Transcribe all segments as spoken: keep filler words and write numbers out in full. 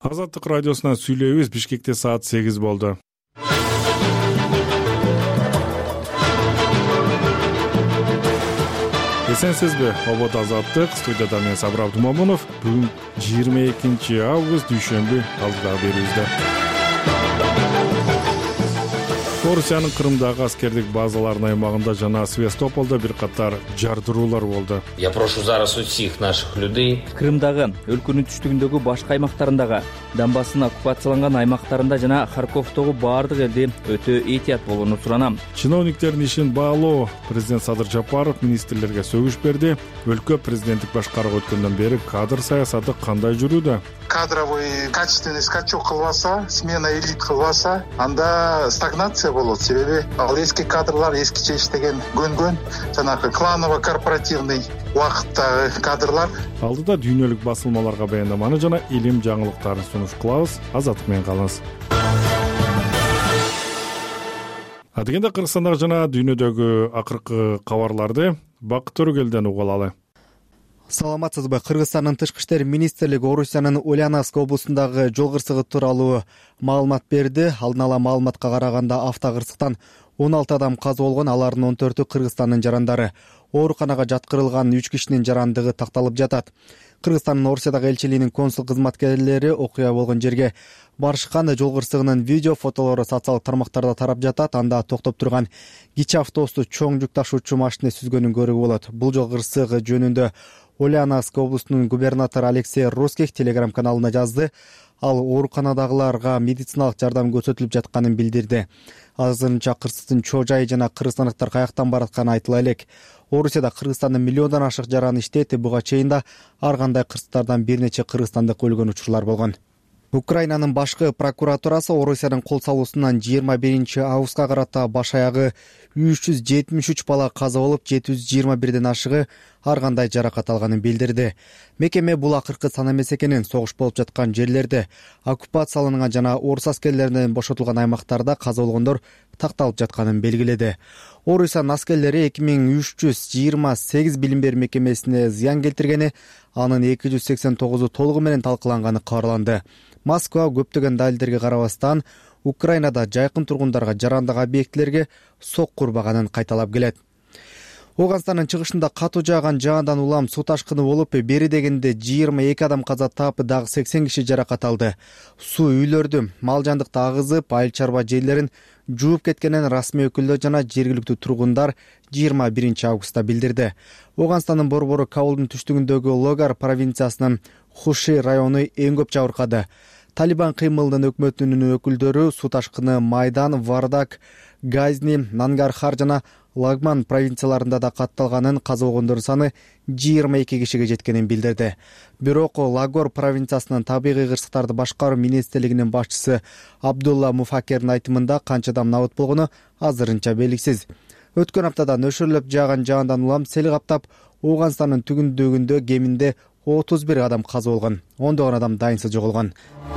Азаттык радиосунан сүйлөйбүз. Бишкекте саат сегиз болду. Эсенсизби? Обод Азаттык, студияда мен Сабыр Абдумамунов. Бүгүн жыйырма экинчи август дүйшөмбү, алдыдагы берүүбүздө. Орусиянын Крымдагы аскердик базаларынын аймагында жана Севастополдо бир катар жардыруулар болду. Я прошу зараз усих наших людей. Крымдагы, өлкөнүн түштүгүндөгү башка аймактарындагы, Донбасстын оккупацияланган аймактарында жана Харьковдогу баардык элди өтө этият болууну суранам. Чиновниктердин ишин баалоо. Президент Садыр Жапаров министрлерге сөгүш берди. Өлкө президенттик башкарууга өткөндөн бери кадр саясаты кандай жүрүүдө? Кадровый качественный скачок кылбаса, смена элит кылбаса, анда стагнация болот. Себеби ал эски кадрлар эскиче иштеген көнгөн, жанагы кланово корпоративный убакыттагы кадрлар. Алдыда дүйнөлүк басылмаларга баяндаманы жана илим жаңылыктарын сунуш кылабыз. Азаттык менен калыңыз. Адегенде Кыргызстандагы жана дүйнөдөгү акыркы кабарларды Бакыт Төрөгелден угуп алалы. Саламатсызбы? Кыргызстандын тышкы иштер министрлиги Орусиянын Ульяновск облусундагы жол кырсыгы тууралуу маалымат берди. Алдын ала маалыматка караганда автокырсыктан он алты адам каза болгон, алардын он төртү Кыргызстандын жарандары. Ооруканага жаткырылган үч кишинин жарандыгы такталып жатат. Кыргызстандын Орусиядагы элчилигинин консул кызматкерлери окуя болгон жерге барышкан. Жол кырсыгынын видео, фотолору социалдык тармактарда тарап жатат. Анда токтоп турган кичи автобусту чоң жүк ташуучу машина сүзгөнүн көрүүгө болот. Бул жол кырсыгы жөнүндө Ульяновск облусунун губернатору Алексей Русских телеграм каналына жазды. Ал ооруканадагыларга медициналык жардам көрсөтүлүп жатканын билдирди. Азырынча кырсыктын чоо жайы жана кыргызстандыктар каяктан баратканын айтыла элек. Орусияда Кыргызстандын миллиондон ашык жараны иштейт. Буга чейин да ар кандай кырсыктардан бир нече кыргызстандык өлгөн учурлар болгон. Украинанын башкы прокуратурасы Орусиянын кол салуусунан жыйырма биринчи августка карата баш аягы үч жүз жетимиш үч бала каза болуп, жети жүз жыйырма бирден ашыгы ар кандай жаракат алганын билдирди. Мекеме бул акыркы сан эмес экенин, согуш болуп жаткан жерлерде, оккупацияланган жана орус аскерлеринен бошотулган аймактарда каза болгондор такталып жатканын белгиледи. Орусиянын аскерлери эки миң үч жүз жыйырма сегиз билим берүү мекемесине зыян келтиргени, анын эки жүз сексен тогузу толугу менен талкаланганы кабарланды. Москва көптөгөн далилдерге карабастан Украинада жайкын тургундарга, жарандык объектилерге сокку урбаганын кайталап келет. Оганстандын чыгышында катуу жааган жаандан улам суу ташкыны болуп, бери дегенде жыйырма эки адам каза таап, дагы сексен киши жаракат алды. Суу үйлөрдү, мал жандыкты агызып, айыл чарба жерлерин жууп кеткенин расмий өкүлдөр жана жергиликтүү тургундар жыйырма биринчи августта билдирди. Оганстандын борбору Кабулдун түштүгүндөгү Логар провинциясынын Хуши району эң көп жабыркады. Талибан кыймылынын өкмөтүнүн өкүлдөрү суу ташкыны Майдан, Вардак, Газни, Нангархар жана Лагман провинцияларында да катталганын, каза болгондордун саны жыйырма эки кишиге жеткенин билдирди. Бирок Лагор провинциясынын табигый кырсыктарды башкаруу министрлигинин башчысы Абдулла Муфакердин айтымында канча адам набыт болгону азырынча белгисиз. Өткөн аптада нөшөрлөп жааган жаандан улам сел каптап, Оганстандын түгүндөгүндө кеминде отуз бир адам каза болгон, ондогон адам дайынсыз жоголгон.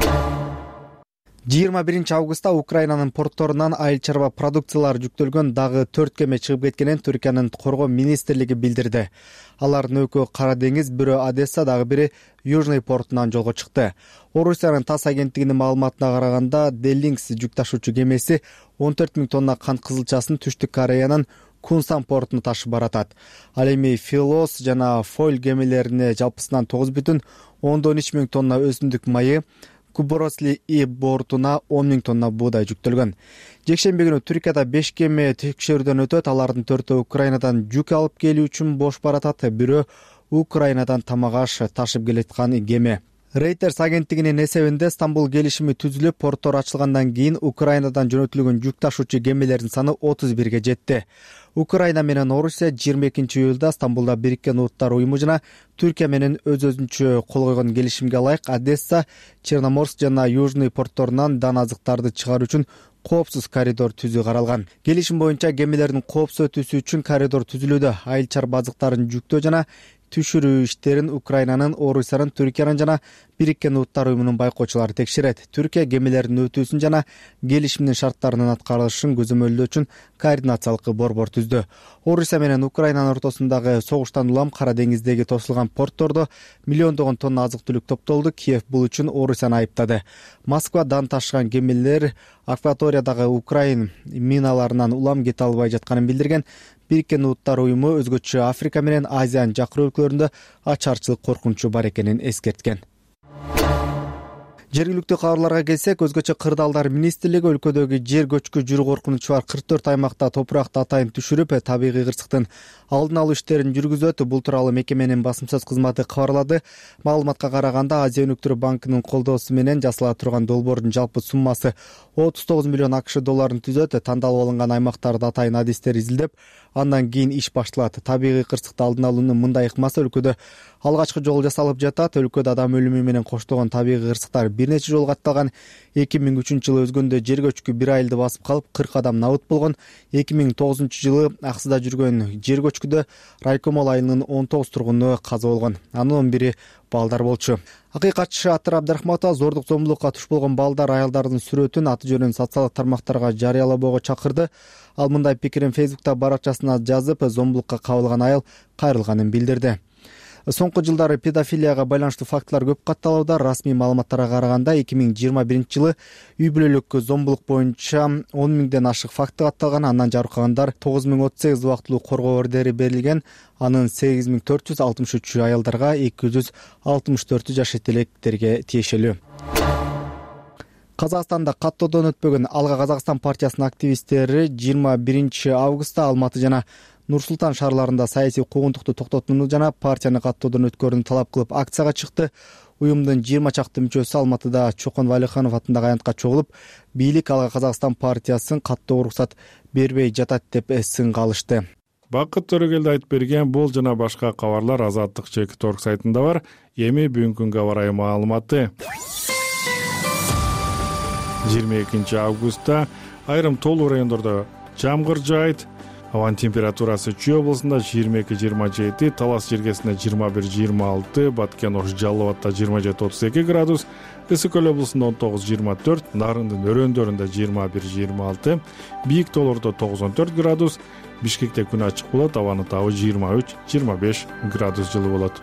жыйырма биринчи августта Украинанын портторунан айыл чарба продукциялары жүктөлгөн дагы төрт кеме чыгып кеткенин Түркиянын коргоо министрлиги билдирди. Алардын экөө Кара деңиз, бирөө Одесса, дагы бири Южный портунан жолго чыкты. Орусиянын ТАСС агенттигинин маалыматына караганда, Делинкс жүк ташуучу кемеси он төрт миң тонна кант кызылчасын Түштүк Кореянын Кунсан портуна ташып баратат. Ал эми Филос жана Фойл кемелерине жалпысынан тогуз бүтүн ондон үч миң тонна өсүмдүк майы, Куборосли И бортуна он миң тонна буудай жүктөлгөн. Жекшемби күнү Түркияда беш кеме текшерүүдөн өтөт. Алардын төртөө Украинадан жүк алып келүү үчүн бош баратат. Бирөө Украинадан тамак аш ташып келаткан кеме. Reuters агенттигинин эсебинде Стамбул келишими түзүлүп, порттор ачылгандан кийин Украинадан жөнөтүлгөн жүк ташуучу кемелердин саны отуз бирге жетти. Украина менен Орусия жыйырма экинчи июлда Стамбулда Бириккен Улуттар уюму жана Түркия менен өз-өзүнчө кол койгон келишимге ылайык Одесса, Черноморск жана Южный портторунан дан азыктарды чыгаруу үчүн коопсуз коридор түзүү каралган. Келишим боюнча кемелердин коопсуз өтүүсү үчүн коридор түзүлүүдө. Айыл чарба азыктарын жүктөө жана түшүрүү иштерин Украинанын, Орусиянын, Түркиянын жана Бириккен Уттар уюмунун байкоочулары текшерет. Түркия гемилердин өтүүсүн жана келишимдин шарттарынын аткарылышын көзөмөлдөө үчүн координациялык борбор түздү. Орусия менен Украинанын ортосундагы согуштан улам Кара деңиздеги тосулган порттордо миллиондогон тонна азык-түлүк топтолду. Киев бул үчүн Орусияны айыптады. Москвадан ташыган гемилер акваториядагы Украин миналарынан улам кете албай жатканын билдирген. Бириккен Уттар уюму өзгөчө Африка менен Азиянын жакын өлкөлөрүндө ачарчылык коркунучу бар экенин эскерткен. Жергиликтүү кабарларга келсек, өзгөчө Кырдаалдар министрлиги өлкөдөгү жер көчкү жүрүү коркунучу бар кырк төрт аймакта топуракты атайын түшүрүп, табигый кырсыктын алдын алуу иштерин жүргүзөт. Бул тууралуу мекеменин басым сөз кызматы кабарлады. Маалыматка караганда, Азия өнүктүрүү банкынын колдоосу менен жасала турган долбоордун жалпы суммасы отуз тогуз миллион акш долларын түзөт. Тандалып алынган аймактарда атайын адистер изилдеп, андан кийин иш башталат. Табигый кырсыкты алдын алуунун мындай ыкмасы өлкөдө алгачкы жолу жасалып жатат. Өлкөдө адам өлүмү менен коштолгон табигый кырсыктар бир нече жолу катталган. эки миң үчүнчү жылы өзгөндө жер көчкү бир айылды басып калып, кырк адам набыт болгон. эки миң тогузунчу жылы Аксыда жүргөн жер көчкүдө Райкомол айылынын он тогуз тургуну каза болгон. Анын он бири балдар болчу. Акыйкатчы Атыр Абдрахматова зордук зомбулукка туш болгон балдар, аялдардын сүрөтүн аты жөнүн социалдык тармактарга жарыялабоого чакырды. Ал мындай пикирин Фейсбукта баракчасына жазып, зомбулукка кабылган айыл кайрылганын билдирди. Соңку жылдары педофилияга байланыштуу фактылар көп катталууда. Расмий маалыматтарга караганда, эки миң жыйырма биринчи жылы үй бүлөлүк зомбулук боюнча он миңден ашык факты катталган. Андан жарыккагандар тогуз миң отуз сегиз убактылуу коргоо ордери берилген. Анын сегиз миң төрт жүз алтымыш үчү аялдарга, эки жүз алтымыш төртү жаш этелектерге тиешелүү. Казакстанда каттоодон өтпөгөн Алга Казакстан партиясынын активисттери жыйырма биринчи августта Алматы жана Нур-Султан шаарларында саясий куугунтукту токтотууну жана партияны каттоодон өткөрүүнү талап кылып акцияга чыкты. Уюмдун жыйырма чакты мүчөсү Алматыда Чокон Валиханов атындагы аянтка чогулуп, бийлик Алга Казакстан партиясын каттоого уруксат бербей жатат деп сынга алышты. Бакыт Төрөгелди айтып берген бул жана башка кабарлар Азаттык чек торг сайтында бар. Эми бүгүнкү күнгө карай маалыматы. жыйырма экинчи августта айрым тоолуу райондордо жамгыр жаайт. Абанын температурасы Чүй облусунда жыйырма эки жыйырма жети, Талас жергесинде жыйырма бир жыйырма алты, Баткен Ош Жалал Абадта жыйырма жети отуз эки градус, Ысык Көл облусунда он тогуз жыйырма төрт, Нарындын өрөөндөрүндө жыйырма бир жыйырма алты, Бийик тоолордо тогуз он төрт градус, Бишкекте күн ачык болот, абанын табы жыйырма үч жыйырма беш градус жылы болот.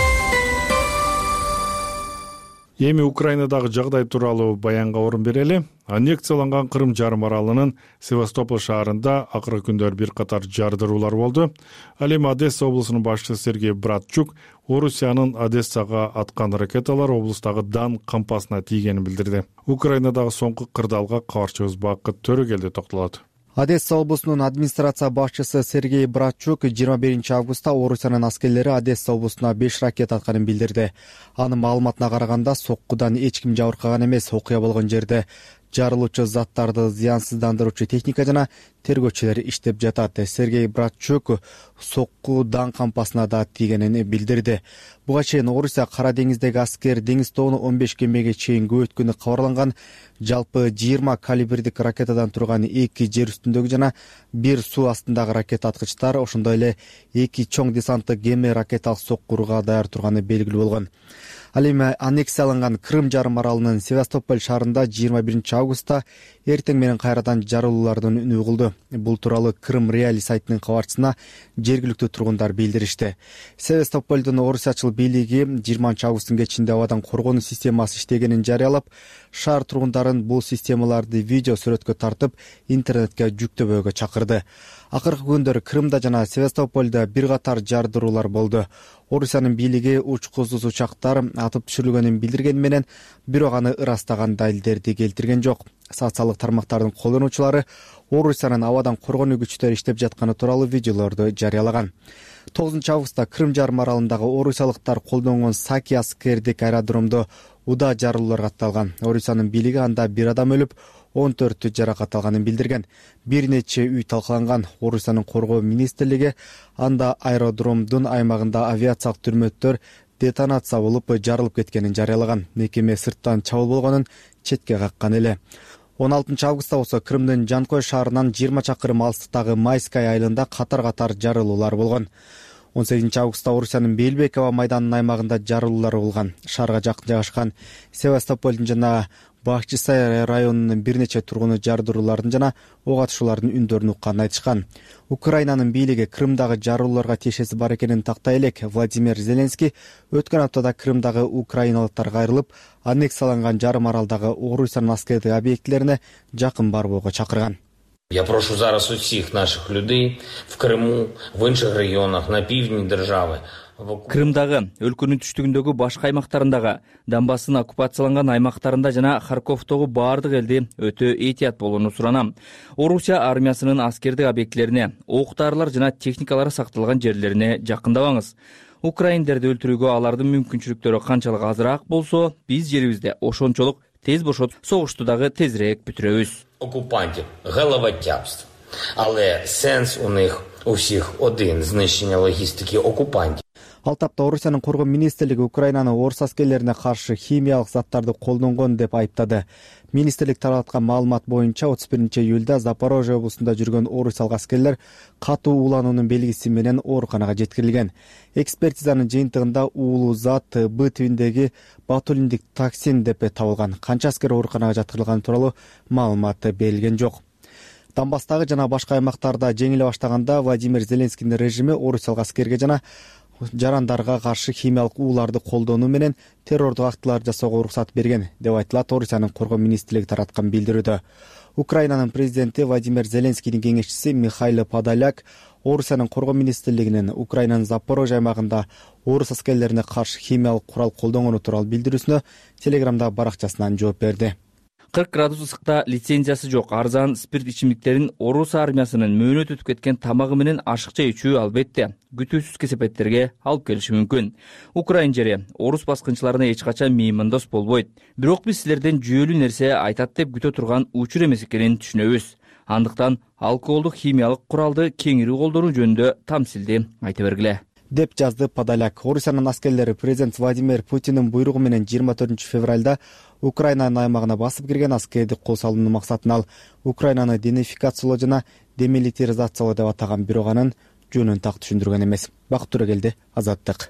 Эми Украинадагы жагдай тууралуу баянга орун берели. Аннексияланган Кырым жарым аралынын Севастополь шаарында акыркы күндөр бир катар жардыруулар болду. Ал эми Одесса облусунун башчысы Сергей Братчук Орусиянын Одессага аткан ракеталар облустагы Дан кампасына тийгенин билдирди. Украинадагы соңку кырдаалга кабарчыбыз Бакыт Төрөгелди токтолот. Одесса облусунун администрация башчысы Сергей Братчук жыйырма биринчи августта Орусиянын аскерлери Одесса облусуна беш ракета атканын билдирди. Анын маалыматына караганда, соккудан эч ким жабыркаган эмес. Окуя болгон жерде жарылуучу заттарды зыянсыздандыруучу техника жана тергөөчүлөр иштеп жатат. Сергей Братчук сокку Дан кампасына да тийгенин билдирди. Буга чейин Орусия Кара деңиздеги аскер деңиз тобуну он беш кемеге чейин көбөйткөнү кабарланган. Жалпы жыйырма калибрдик ракетадан турган эки жер үстүндөгү жана бир суу астындагы ракета аткычтар, ошондой эле эки чоң десанттык кеме ракеталык соккурууга даяр турганы белгилүү болгон. Ал эми аннексияланган Кырым жарым аралынын Севастополь шаарында жыйырма биринчи августта эртең менен кайрадан жарылуулардын үнү угулду. Бул тууралуу Крым Реали сайтынын кабарчысына жергиликтүү тургундар билдиришти. Севастополдун орусиячыл бийлиги жыйырманчы августтун кечинде абадан коргонуу системасы иштегенин жарыялап, шаар тургундарын бул системаларды видео сүрөткө тартып, интернетке жүктөбөөгө чакырды. Акыркы күндөр Крымда жана Севастопольда бир катар жардыруулар болду. Орусиянын бийлиги учкусуз учактар атып түшүрүлгөнүн билдиргени менен, бирок аны ырастаган далилдерди келтирген жок. Социалдык тармактардын колдонуучулары Орусиянын абадан коргонуу күчтөрү иштеп жатканы тууралуу видеолорду жарыялаган. тогузунчу августта Крым жарым аралындагы орусиялыктар колдонгон Саки аскердик аэродромдо удаа жарылуулар катталган. Орусиянын бийлиги анда бир адам өлүп, он төртү жаракат алганын билдирген. Бир нече үй талкаланган. Орусиянын коргоо министрлиги анда аэродромдун аймагында авиациялык түрмөттөр детонация болуп жарылып кеткенин жарыялаган. Мекеме сырттан чабуул болгонун четке каккан эле. он алтынчы августта болсо Крымдын Жанкой шаарынан жыйырма чакырым алыстыктагы Майскай айылында катар-катар жарылуулар болгон. он сегизинчи августта Орусиянын Белбеково майданынын аймагында жарылуулар болгон. Шаарга жакын жайгашкан Севастополдун жана Бакчысай районунун бир нече тургуну жардыруулардын жана ок атышуулардын үндөрүн укканын айтышкан. Украинанын бийлиги Крымдагы жарылууларга тиешеси бар экенин тактай элек. Владимир Зеленский өткөн аптада Крымдагы украиналыктарга айрылып, аннексияланган жарым аралдагы Орусиянын аскердик объектилерине жакын барбоого чакырган. Я прошу зараз усіх наших людей в Криму, в інших регіонах, на півдні держави. Крымдагы, өлкөнүн түштүгүндөгү башка аймактарындагы, Донбасстын оккупацияланган аймактарында жана Харьковдогу баардык элди өтө этият болууну суранам. Орусия армиясынын аскердик объектилерине, ок-дарылар жана техникалары сакталган жерлерине жакындабаңыз. Украиндерди өлтүрүүгө алардын мүмкүнчүлүктөрү канчалык азыраак болсо, биз жерибизде ошончолук тез бошотуп, согушту дагы тезирээк бүтүрөбүз. Окупантів головотяпство. Але сенс у них у всіх один – знищення логістики окупантів. Ал тапта Орусиянын коргоо министрлиги Украинаны орус аскерлерине каршы химиялык заттарды колдонгон деп айыптады. Министрлик тараткан маалымат боюнча отуз биринчи июлда Запорожье облусунда жүргөн орусиялык аскерлер катуу уулануунун белгиси менен ооруканага жеткирилген. Экспертизанын жыйынтыгында уулуу зат Б тибиндеги ботулиндик токсин деп табылган. Канча аскер ооруканага жаткырылганы тууралуу маалымат берилген жок. Донбасстагы жана башка аймактарда жеңиле баштаганда Владимир Зеленскийдин режими орусиялык аскерге жана жарандарга каршы химиялык ууларды колдонуу менен террордук актылар жасоого уруксат берген деп айтылат Орусиянын коргоо министрлиги тараткан билдирүүдө. Украинанын президенти Владимир Зеленскийдин кеңешчиси Михаил Подоляк Орусиянын коргоо министрлигинин Украинанын Запорожье аймагында орус аскерлерине каршы химиялык курал колдонгону тууралуу билдирүүсүнө Телеграмда баракчасынан жооп берди. кырк градус ысыкта лицензиясы жок арзан спирт ичимдиктерин орус армиясынын мөөнөт өтүп кеткен тамагы менен ашыкча ичүү албетте күтүүсүз кесепеттерге алып келиши мүмкүн. Украин жери орус баскынчыларына эч качан меймандос болбойт. Бирок биз силерден жүйөлүү нерсе айтат деп күтө турган учур эмес экенин түшүнөбүз. Андыктан алкоголдук химиялык куралды кеңири колдонуу жөнүндө тамсилди айта бергиле деп жазды Подоляк. Орусиянын аскерлери президент Владимир Путиндин буйругу менен жыйырма төртүнчү февралда Украинанын аймагына басып кирген аскердик кол салуунун максатын ал Украинаны денификациялоо жана демилитаризациялоо деп атаган, бирок анын жөнүн так түшүндүргөн эмес. Бакыт Төрөгелди, Азаттык.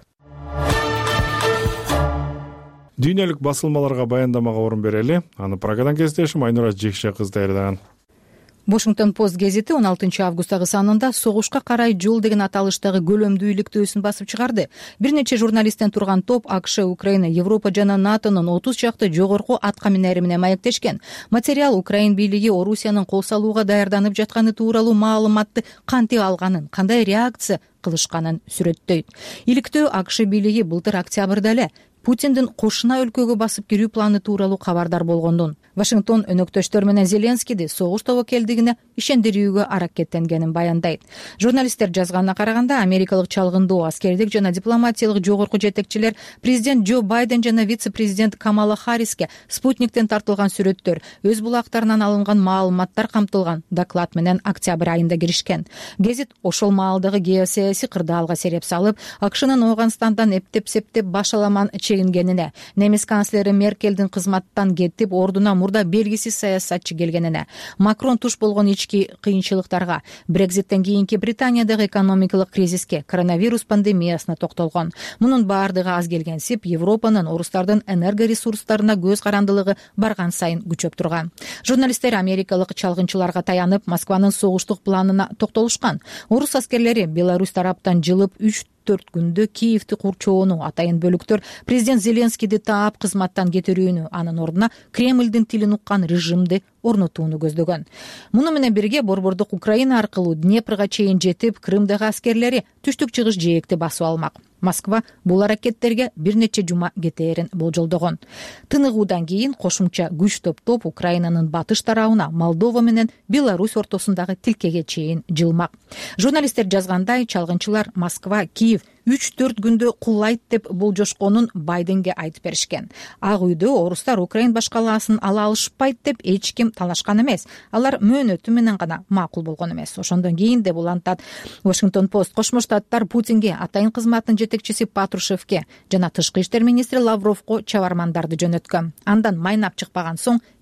Дүйнөлүк басылмаларга баяндамага орун берели. Аны Прагадан кездешим Айнура Жекше кыз даярдаган. Washington Post гезити он алтынчы августтагы санында согушка карай жол деген аталыштагы көлөмдүү иликтөөсүн басып чыгарды. Бир нече журналисттен турган топ АКШ, Украина, Европа жана НАТОнун отуз чакты жогорку атка минери менен маектешкен. Материал Украин бийлиги Орусиянын кол салууга даярданып жатканы тууралуу маалыматты кантип алганын, кандай реакция кылышканын сүрөттөйт. Иликтөө АКШ бийлиги былтыр октябрда эле Путиндин кошуна өлкөгө басып кирүү планы тууралуу кабардар болгондон Вашингтон өнөктөштөр менен Зеленскийди согуш тобокелдигине ишендирүүгө аракеттенгенин баяндайт. Журналисттер жазганына караганда, америкалык чалгындуу аскердик жана дипломатиялык жогорку жетекчилер президент Джо Байден жана вице-президент Камала Харриске спутниктен тартылган сүрөттөр, өз булактарынан алынган маалыматтар камтылган доклад менен октябрь айында киришкен. Гезит ошол маалдагы геосаясий кырдаалга сереп салып, АКШнын Ауганстандан эптеп-септеп башаламан чегингенине, немис канцлери Меркелдин кызматтан кетип, ордуна мурда белгисиз саясатчы келгенине, Макрон туш болгон ички кыйынчылыктарга, Брекзиттен кийинки Британиядагы экономикалык кризиске, коронавирус пандемиясына токтолгон. Мунун баардыгы аз келгенсип, Европанын орустардын энергоресурстарына көз карандылыгы барган сайын күчөп турган. Журналисттер америкалык чалгынчыларга таянып, Москванын согуштук планына токтолушкан. Орус аскерлери Беларусь тараптан жылып үч төрт күндө Киевти курчоону, атайын бөлүктөр президент Зеленскийди таап кызматтан кетирүүнү, анын ордуна Кремлдин тилин уккан режимди орнотууну көздөгөн. Муну менен бирге борбордук Украина аркылуу Днепрга чейин жетип, Крымдагы аскерлери түштүк чыгыш жээкти басып алмак. Москва бул аракеттерге бир нече жума кетээрин болжолдогон. Тыныгуудан кийин кошумча күч топтоп Украинанын батыш тарабына, Молдова менен Беларусь ортосундагы тилкеге чейин жылмак. Журналисттер жазгандай, чалгынчылар Москва, Киев үч төрт күндө кулайт деп болжошконун Байденге айтып беришкен. Ак үйдө орустар Украин башкалаасын ала алышпайт деп эч ким талашкан эмес. Алар мөөнөтү менен гана макул болгон эмес. Ошондон кийин деп улантат Washington Post. Кошмо Штаттар Путинге, атайын кызматтын жетекчиси Патрушевке жана тышкы иштер министри Лавровго чабармандарды жөнөткөн. Андан майнап чыкпаган соң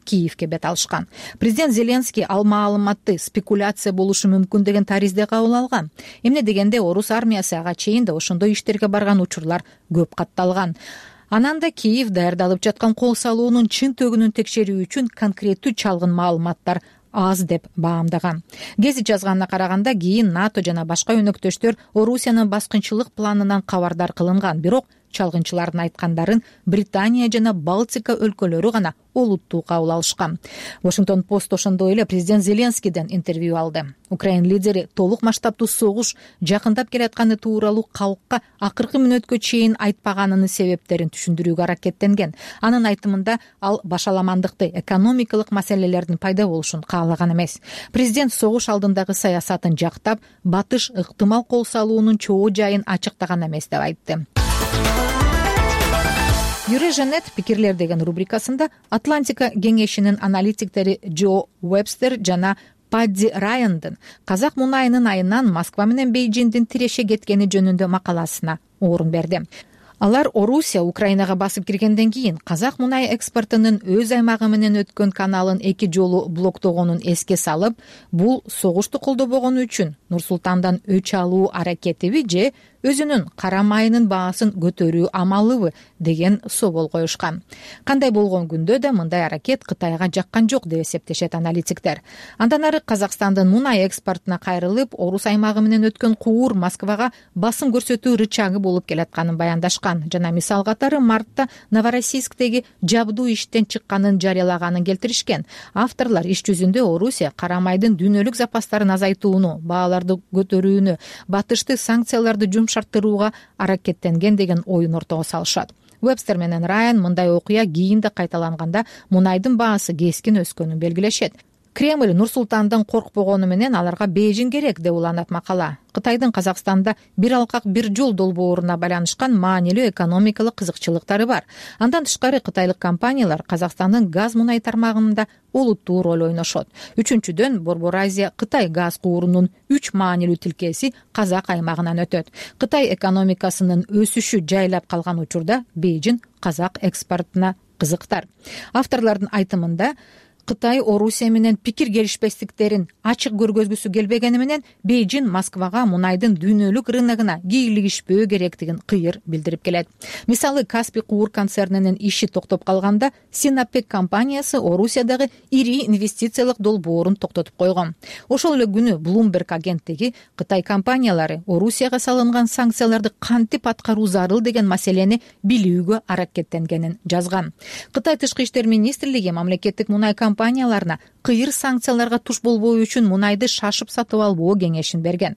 Киевке бет алышкан. Президент Зеленский ал маалыматты спекуляция болушу мүмкүн деген таризде кабыл алган. Эмне дегенде орус армиясы ага чейин да ошондой иштерге барган учурлар көп катталган. Анан да Киев даярдалып жаткан кол салуунун чын төгүнүн текшерүү үчүн конкреттүү чалгын маалыматтар аз деп баамдаган. Гезит жазганына караганда кийин НАТО жана башка өнөктөштөр Орусиянын баскынчылык планынан кабардар кылынган, бирок чалгынчылардын айткандарын Британия жана Балтика өлкөлөрү гана олуттуу кабыл алышкан. Washington Post ошондой эле президент Зеленскийден интервью алды. Украин лидери толук масштабтуу согуш жакындап келатканы тууралуу калкка акыркы мүнөткө чейин айтпаганынын себептерин түшүндүрүүгө аракеттенген. Анын айтымында ал башаламандыкты, экономикалык маселелердин пайда болушун каалаган эмес. Президент согуш алдындагы саясатын жактап, батыш ыктымал кол салуунун чоо жайын ачыктаган эмес деп айтты. Юреженет пикирлер деген рубрикасында Атлантика кеңешинин аналитиктери Джо Вебстер жана Падди Райандын казак мунайынын айынан Москва менен Бейжиңдин тиреше кеткени жөнүндө макаласына орун берди. Алар Орусия Украинага басып киргенден кийин казак мунай экспортунун өз аймагы менен өткөн каналын эки жолу блоктогонун эске салып, бул согушту колдобогону үчүн Нур-Султандан өч алуу аракетиби же өзүнүн кара майынын баасын көтөрүү амалыбы деген собол коюшкан. Кандай болгон күндө да мындай аракет Кытайга жаккан жок деп эсептешет аналитиктер. Андан ары Казакстандын мунай экспортуна кайрылып, Орус аймагы менен өткөн куур Москвага басым көрсөтүү рычагы болуп келатканын баяндашкан жана мисал катары мартта Новороссийсктеги жабдуу иштен чыкканын жарыялаганын келтиришкен. Авторлор иш жүзүндө Орусия кара майдын дүйнөлүк запастарын азайтууну, бааларды көтөрүүнү, батышты санкцияларды жумшарттырууга аракеттенген деген оюн ортого салышат. Вебстер менен Райан мындай окуя кийин да кайталанганда мунайдын баасы кескин өскөнүн белгилешет. Кремль Нур-Султандан коркпогону менен аларга Бейжиң керек деп уланат макала. Кытайдын Казакстанда бир алкак бир жол долбооруна байланышкан маанилүү экономикалык кызыкчылыктары бар. Андан тышкары кытайлык компаниялар Казакстандын газ мунай тармагында олуттуу роль ойношот. Үчүнчүдөн Борбор Азия Кытай газ куурунун үч маанилүү тилкеси Казак аймагынан өтөт. Кытай экономикасынын өсүшү жайлап калган учурда Бейжиң Казак экспортуна кызыктар. Авторлордун айтымында Кытай Орусия менен пикир келишпестиктерин ачык көргөзгүсү келбегени менен Бейжиң Москвага мунайдын дүйнөлүк рыногуна кийлигишпөө керектигин кыйыр билдирип келет. Мисалы, Каспий куур концернинин иши токтоп калганда Синопек компаниясы Орусиядагы ири инвестициялык долбоорун токтотуп койгон. Ошол эле күнү Bloomberg агенттиги Кытай компаниялары Орусияга салынган санкцияларды кантип аткаруу зарыл деген маселени билүүгө аракеттенгенин жазган. Кытай тышкы иштер министрлиги мамлекеттик мунай компанияларына кыйыр санкцияларга туш болбоо үчүн мунайды шашып сатып албоо кеңешин берген.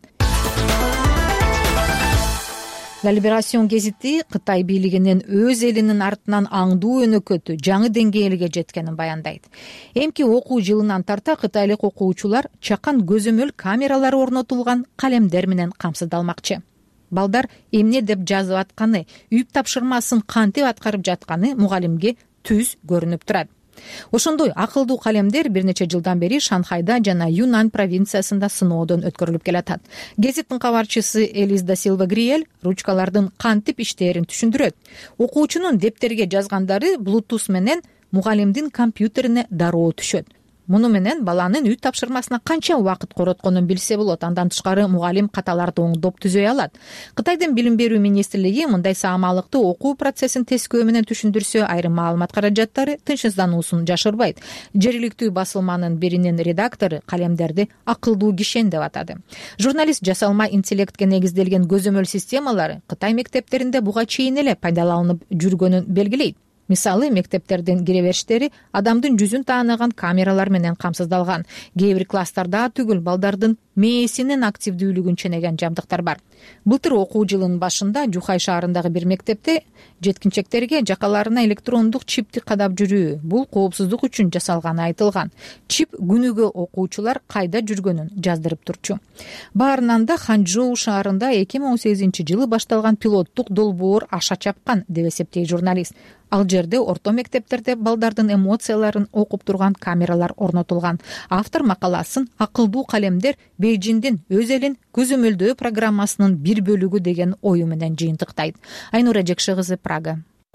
La Liberation гезити Кытай бийлигинин өз элинин артынан аңдуу өнөкөтү жаңы деңгээлге жеткенин баяндайт. Эмки окуу жылынан тарта кытайлык окуучулар чакан көзөмөл камералары орнотулган калемдер менен камсыздалмакчы. Балдар эмне деп жазып атканы, үйүп тапшырмасын кантип аткарып жатканы мугалимге түз көрүнүп турат. Ошондой акылдуу калемдер бир нече жылдан бери Шанхайда жана Юнан провинциясында сыноодон өткөрүлүп келатат. Гезиттин кабарчысы Элис да Силва Гриель ручкалардын кантип иштээрин түшүндүрөт. Окуучунун дептерге жазгандары Bluetooth менен мугалимдин компьютерине дароо түшөт. Муну менен баланын үй тапшырмасына канча убакыт коротконун билсе болот. Андан тышкары мугалим каталарды оңдоп түзөй алат. Кытайдын билим берүү министрлиги мындай саамалыкты окуу процессин тескөө менен түшүндүрсө, айрым маалымат каражаттары тынчсыздануусун жашырбайт. Жергиликтүү басылманын биринин редактору калемдерди акылдуу кишен деп атады. Журналист жасалма интеллектке негизделген көзөмөл системалары Кытай мектептеринде буга чейин эле пайдаланылып жүргөнүн белгилейт. Мисалы, мектептердин кире-бериштери адамдын жүзүн тааныган камералар менен камсыздалган. Кээ бир класстарда түгүл балдардын мээсинин активдүүлүгүн ченеген жабдыктар бар. Былтыр окуу жылынын башында Жухай шаарындагы бир мектепте жеткинчектерге жакаларына электрондук чипти кадап жүрүү бул коопсуздук үчүн жасалганы айтылган. Чип күнүгө окуучулар кайда жүргөнүн жаздырып турчу. Баарынан да Ханчжоу шаарында эки миң он сегизинчи жылы башталган пилоттук долбоор аша чапкан деп эсептейт журналист. Ал жерде орто мектептерде балдардын эмоцияларын окуп турган камералар орнотулган. Автор макаласын акылдуу калемдер Бейжиңдин өз элин көзөмөлдөө программасынын бир бөлүгү деген ою менен жыйынтыктайт. Айнура Жекши кызы, Прага.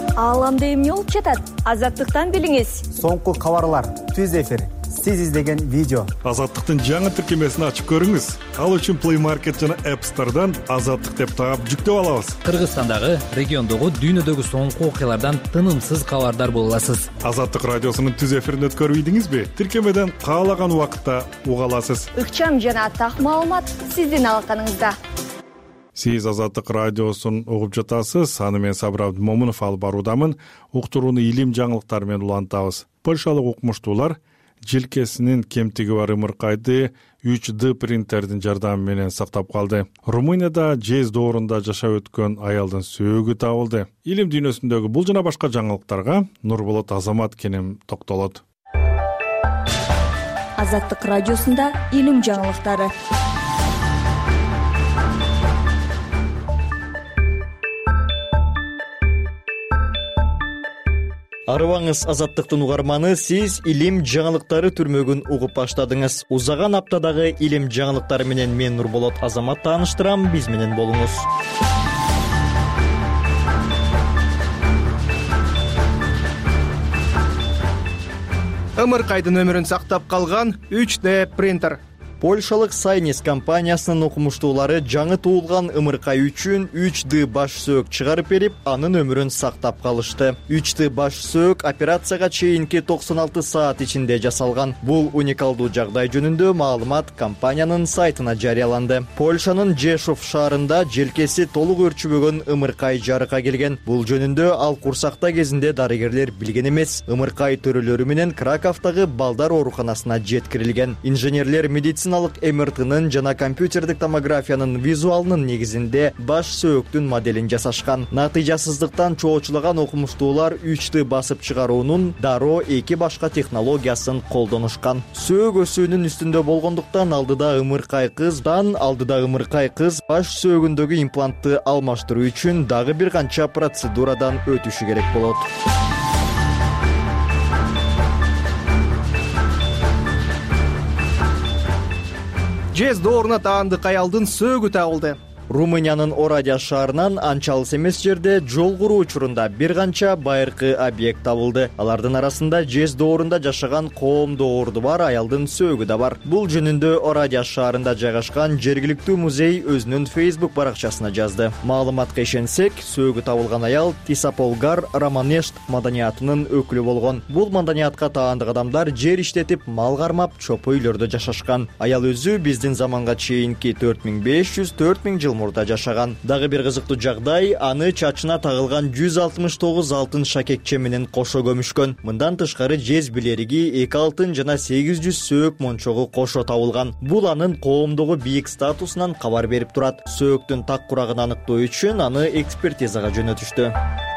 Ааламда эмне болуп жатат? Азаттыктан билиңиз. Соңку кабарлар, түз эфир, сиз издеген видео. Азаттыктын жаңы тиркемесин ачып көрүңүз. Ал үчүн Play Market жана App Store'дан Азаттык деп таап жүктөп алабыз. Кыргызстандагы, региондогу, дүйнөдөгү соңку окуялардан тынымсыз кабардар боло аласыз. Азаттык радиосунун түз эфирин өткөрүп ийдиңизби? Тиркемеден каалаган убакытта уга аласыз. Ыкчам жана так маалымат сиздин алаканыңызда. Сиз Азаттык радиосун угуп жатасыз. Аны мен Сабыр Абдымомунов алып баруудамын. Уктурууну илим жаңылыктары менен улантабыз. Польшалык окумуштуулар желкесинин кемтиги бар ымыркайды үч дэ принтердин жардамы менен сактап калды. Румынияда жез доорунда жашап өткөн аялдын сөөгү табылды. Илим дүйнөсүндөгү бул жана башка жаңылыктарга Нурболот Азамат кенем токтолот. Азаттык радиосунда илим жаңылыктары. Арыбаңыз, Азаттыктын угарманы, сиз илим жаңылыктары түрмөгүн угуп баштадыңыз. Узаган аптадагы илим жаңылыктары менен мен Нурболот Азамат тааныштырам, биз менен болуңуз. Ымыркайдын өмүрүн сактап калган үч дэ принтер. Польшалык Сайнис компаниясынын окумуштуулары жаңы туулган ымыркай үчүн үч дэ баш сөөк чыгарып берип, анын өмүрүн сактап калышты. үч дэ баш сөөк операцияга чейинки токсон алты саат ичинде жасалган. Бул уникалдуу жагдай жөнүндө маалымат компаниянын сайтына жарыяланды. Польшанын Жешов шаарында желкеси толук өрчүбөгөн ымыркай жарыкка келген. Бул жөнүндө ал курсакта кезинде дарыгерлер билген эмес. Ымыркай төрөлөрү менен Краковдагы балдар ооруканасына жеткирилген. Инженерлер медицина эм эр тынын жана компьютердик томографиянын визуалынын негизинде баш сөөктүн моделин жасашкан. Натыйжасыздыктан чоочулаган окумуштуулар үч дэ басып чыгаруунун дароо эки башка технологиясын колдонушкан. Сөөк өсүүнүн үстүндө болгондуктан алдыда ымыркай кыздан алдыда ымыркай кыз баш сөөгүндөгү имплантты алмаштыруу үчүн дагы бир канча процедурадан өтүшү керек болот. Жез дооруна таандык аялдын сөөгү табылды. Румыниянын Орадия шаарынан анча алыс эмес жерде жол куруу учурунда бир канча байыркы объект табылды. Алардын арасында жез доорунда жашаган коомдо оорду бар аялдын сөөгү да бар. Бул жөнүндө Орадия шаарында жайгашкан жергиликтүү музей өзүнүн Facebook баракчасына жазды. Маалыматка ишенсек, сөөгү табылган аял Тисаполгар Романешт маданиятынын өкүлү болгон. Бул маданиятка таандык адамдар жер иштетип, мал кармап, чопой үйлөрдө жашашкан. Аял өзү биздин заманга чейинки төрт миң беш жүз төрт миң жыл мурда жашаган. Дагы бир кызыктуу жагдай, аны чачына тагылган жүз алтымыш тогуз алтын шакекче менен кошо көмүшкөн. Мындан тышкары жез билериги, эки алтын жана сегиз жүз сөөк мончогу кошо табылган. Бул анын коомдогу бийик статусунан кабар берип турат. Сөөктүн так курагын аныктоо үчүн аны экспертизага жөнөтүштү.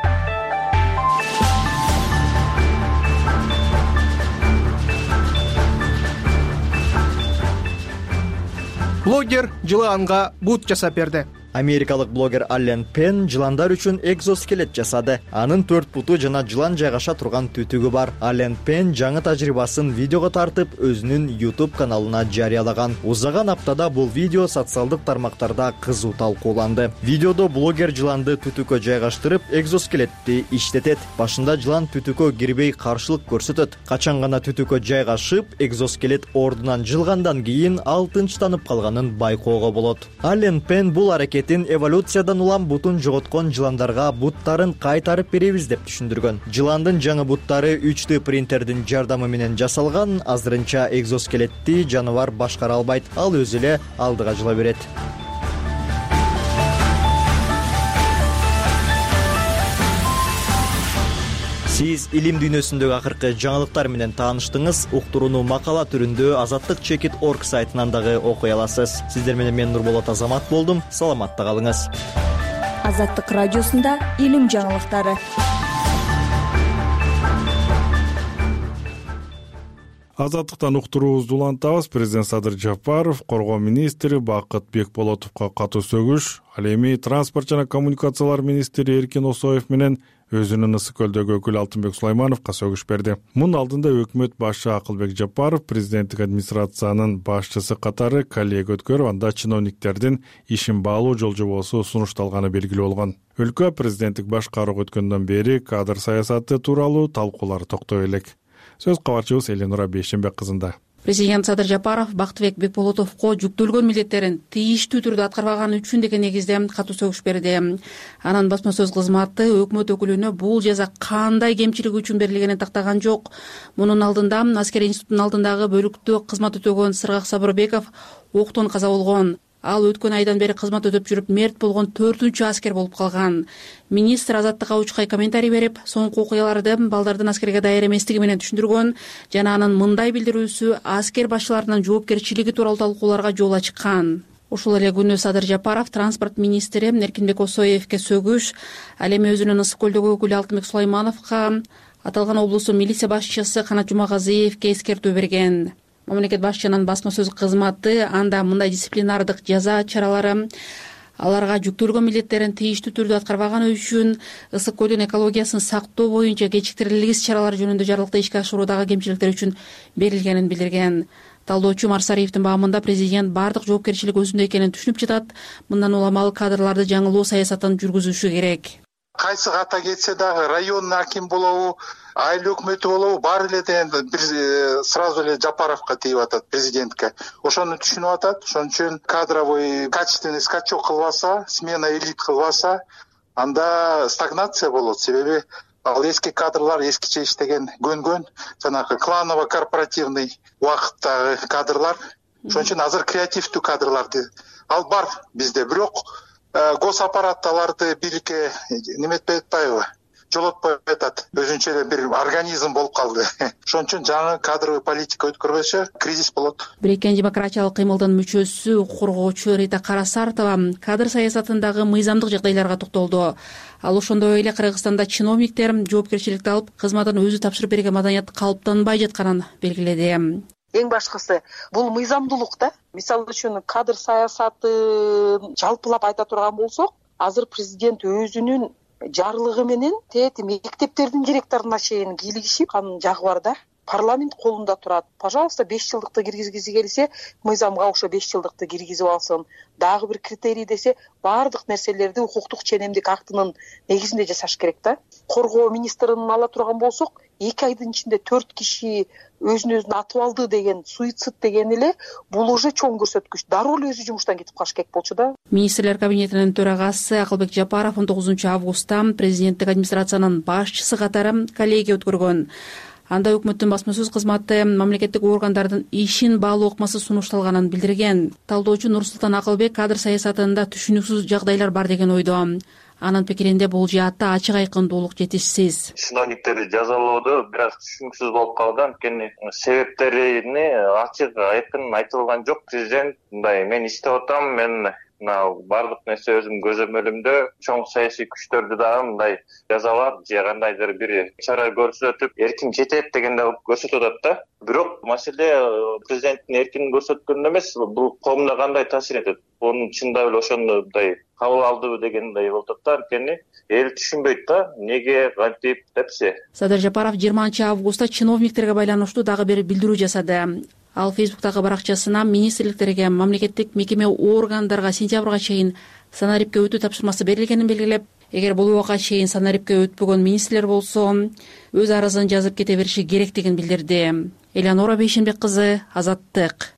Блогер жылаанга бут жасап берди. Америкалык блогер Аллен Пен жыландар үчүн экзоскелет жасады. Анын төрт буту жана жылан жайгаша турган түтүгү бар. Аллен Пен жаңы тажрыйбасын видеого тартып, өзүнүн YouTube каналына жарыялаган. Узаган аптада бул видео социалдык тармактарда кызуу талкууланды. Видеодо блогер жыланды түтүккө жайгаштырып, экзоскелетти иштетет. Башында жылан түтүккө кирбей каршылык көрсөтөт. Качан гана түтүккө жайгашып, экзоскелет ордунан жылгандан кийин ал тынчтанып калганын байкоого болот. Аллен Пен бул аракет эволюциядан улам бутун жоготкон жыландарга буттарын кайтарып беребиз деп түшүндүргөн. Жыландын жаңы буттары үч дэ принтердин жардамы менен жасалган. Азырынча экзоскелетти жаныбар башкара албайт, ал өзү эле алдыга жыла берет. Сиз илим дүйнөсүндөгү акыркы жаңылыктар менен тааныштыңыз. Уктурууну макала түрүндө азаттык чекит точка орг сайтынан дагы окуй аласыз. Сиздер менен мен Нурболот Азамат болдум. Саламатта калыңыз. Азаттык радиосунда илим жаңылыктары. Азаттыктан уктуруубузду улантабыз. Президент Садыр Жапаров коргоо министри Бакыт Бекболотовго катуу сөгүш, ал эми транспорт жана коммуникациялар министри Эркин Осоев менен өзүнүн ысык көлдөгү өкүлү Алтынбек Сулаймановго сөгүш берди. Мунун алдында өкмөт башчы Акылбек Жапаров президенттик администрациянын башчысы катары коллега өткөрүп, анда чиновниктердин ишин баалуу жол жобосу сунушталганы белгилүү болгон. Өлкө президенттик башкарууга өткөндөн бери кадр саясаты тууралуу талкуулар токтой элек. Сөз кабарчыбыз Эленура Бейшенбек кызында. Президент Садыр Жапаров Бактыбек Бекболотовго жүктөлгөн милдеттерин тийиштүү түрдө аткарбаганы үчүн деген негизде катуу сөгүш берди. Анын басма сөз кызматы өкмөт өкүлүнө бул жаза кандай кемчилиги үчүн берилгенин тактаган жок. Мунун алдында аскер институтунун алдындагы бөлүктө кызмат өтөгөн Сыргак Сабырбеков октон каза болгон. Ал өткөн айдан бери кызмат өтөп жүрүп мерт болгон төртүнчү аскер болуп калган. Министр Азаттыкка учкай комментарий берип, соңку окуяларды балдардын аскерге даяр эместиги менен түшүндүргөн жана анын мындай билдирүүсү аскер башчыларынын жоопкерчилиги тууралуу талкууларга жол ачкан. Ушул эле күнү Садыр Жапаров транспорт министри Эркинбек Осоевке сөгүш, ал эми өзүнүн ысык көлдөгү өкүлү Алтынбек Сулаймановго, аталган облустун милиция башчысы Канат Жумагазиевке эскертүү берген. Мамлекет башчынын басма сөз кызматы анда мындай дисциплинардык жаза чаралары аларга жүктөлгөн милдеттерин тийиштүү түрдө аткарбаганы үчүн ысык көлдүн экологиясын сактоо боюнча кечиктирилген иш чаралары жөнүндө жарлыкты ишке ашыруудагы кемчиликтер үчүн берилгенин билдирген. Талдоочу Марсариевдин баамында президент бардык жоопкерчилик өзүндө экенин түшүнүп жатат. Мындан уламал кадрларды жаңылоо саясатын жүргүзүшү керек. Кайсы ката кетсе дагы районный аким болобу, айыл өкмөтү болобу, баары эле дегенде бир сразу эле Жапаровго тийип атат, президентке. Ошону түшүнүп атат. Ошон үчүн кадровый качественный скачок кылбаса, смена элит кылбаса, анда стагнация болот. Себеби ал эски кадрлар эскиче иштеген, көнгөн, жанагы кланово корпоративный убакыттагы кадрлар. Ошон үчүн азыр креативдүү кадрларды ал бар бизде, бирок гос аппаратталарды бирикке неметпей атпайбы, жолотпой атат. Өзүнчө эле бир организм болуп калды. Ошон үчүн жаңы кадровый политика өткөрбөсө кризис болот. Бириккен демократиялык кыймылдын мүчөсү, укук коргоочу Рита Карасартова кадр саясатындагы мыйзамдык жагдайларга токтолду. Ал ошондой эле Кыргызстанда чиновниктер жоопкерчиликти алып, кызматын өзү тапшырып берген маданият калыптанбай жатканын белгиледи. Эң башкысы бул мыйзамдуулук да. Мисалы үчүн кадр саясатын жалпылап айта турган болсок, азыр президент өзүнүн жарлыгы менен тет мектептердин директоруна чейин кийлигишип анын жагы бар да. Парламент колунда турат. Пожалуйста, беш жылдыкты киргизгиси келсе, мыйзамга ошо беш жылдыкты киргизип алсын. Дагы бир критерий десе, баардык нерселерди укуктук ченемдик актынын негизинде жасаш керек да. Коргоо министрин ала турган болсок, эки айдын ичинде төрт киши өзүн өзүн атып алды деген, суицид деген эле бул уже чоң көрсөткүч. Дароо эле өзү жумуштан кетип калыш керек болчу да. Министрлер кабинетинин төрагасы Акылбек Жапаров он тогузунчу августта президенттик администрациянын башчысы катары коллегия өткөргөн. Анда өкмөттүн басма сөз кызматы мамлекеттик органдардын ишин баалуу ыкмасы сунушталганын билдирген. Талдоочу Нурсултан Акылбек кадр саясатында түшүнүксүз жагдайлар бар деген ойдо. Анын пикиринде бул жаатта ачык айкындуулук жетишсиз. Чиновниктерди жазалоодо бир аз түшүнүксүз болуп калды. Анткени себептерини ачык айкын айтылган жок. Президент мындай, мен иштеп атам, мен бардык нерсе өзүм көзөмөлүмдө, чоң саясий күчтөрдү дагы мындай жазалап же кандайдыр бир чара көрсөтүп эркин жетет дегенде көрсөтүп атат да. Бирок маселе президенттин эркин көрсөткөнүндө эмес, бул коомдо кандай таасир этет? Мунун чындап эле ошондой кабыл алдыбы дегендей болуп атат да. Анткени эл түшүнбөйт да, неге кантип депчи. Садыр Жапаров жыйырманчы августта чиновниктерге байланыштуу дагы бир билдирүү жасады. Ал Фейсбуктагы баракчасына министрликтерге, мамлекеттик мекеме органдарга сентябрга чейин санарипке өтүү тапшырмасы берилгенин белгилеп, эгер бул убакка чейин санарипке өтпөгөн министрлер болсо, өз арызын жазып кете бериши керектигин билдирди. Эленура Бейшенбек кызы, Азаттык.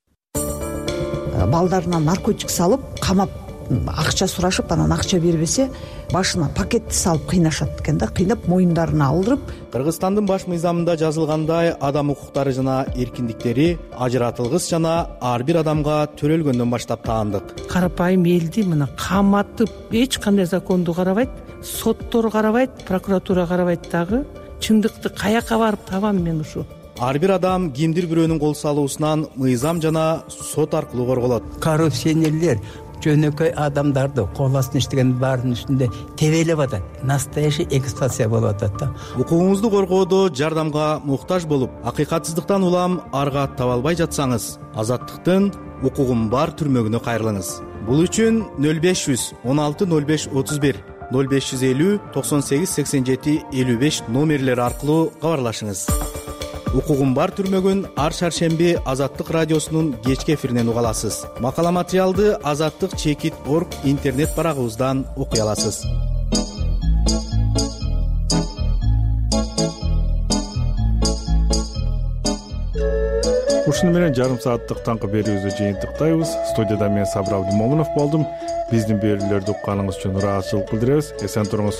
Балдарына наркотик салып, камап, акча сурашып, анан акча бербесе, башына пакетти салып кыйнашат экен да, кыйнап моюндарына алдырып. Кыргызстандын баш мыйзамында жазылгандай адам укуктары жана эркиндиктери ажыратылгыс жана ар бир адамга төрөлгөндөн баштап таандык. Карапайым элди мына каматып, эч кандай законду карабайт, соттор карабайт, прокуратура карабайт дагы. Чындыкты каяка барып табам мен ушу? Ар бир адам кимдир бирөөнүн кол салуусунан мыйзам жана сот аркылуу корголот. Коррупционерлер жөнөкөй адамдарды кол астына иштеген баарынын үстүндө тебелеп атат. Настоящий эксплуатация болуп атат да. Укугуңузду коргоодо жардамга муктаж болуп, акыйкатсыздыктан улам арга таба албай жатсаңыз, Азаттыктын укугум бар түрмөгүнө кайрылыңыз. Бул үчүн нөл беш жүз он алты нөл беш отуз бир ноль беш жүз элүү токсон сегиз сексен жети элүү беш номерлери аркылуу кабарлашыңыз. Укугум бар түрмөгүн ар шаршемби Азаттык радиосунун кечки эфиринен уга аласыз. Макала материалды азаттык чекит точка орг интернет барагыбыздан окуй аласыз. Ушуну менен жарым сааттык таңкы берүүбүздү жыйынтыктайбыз. Студияда мен Сабыр Абдимомунов болдум. Биздин берүүлөрдү укканыңыз үчүн ыраазычылык билдиребиз. Эсен туруңуз.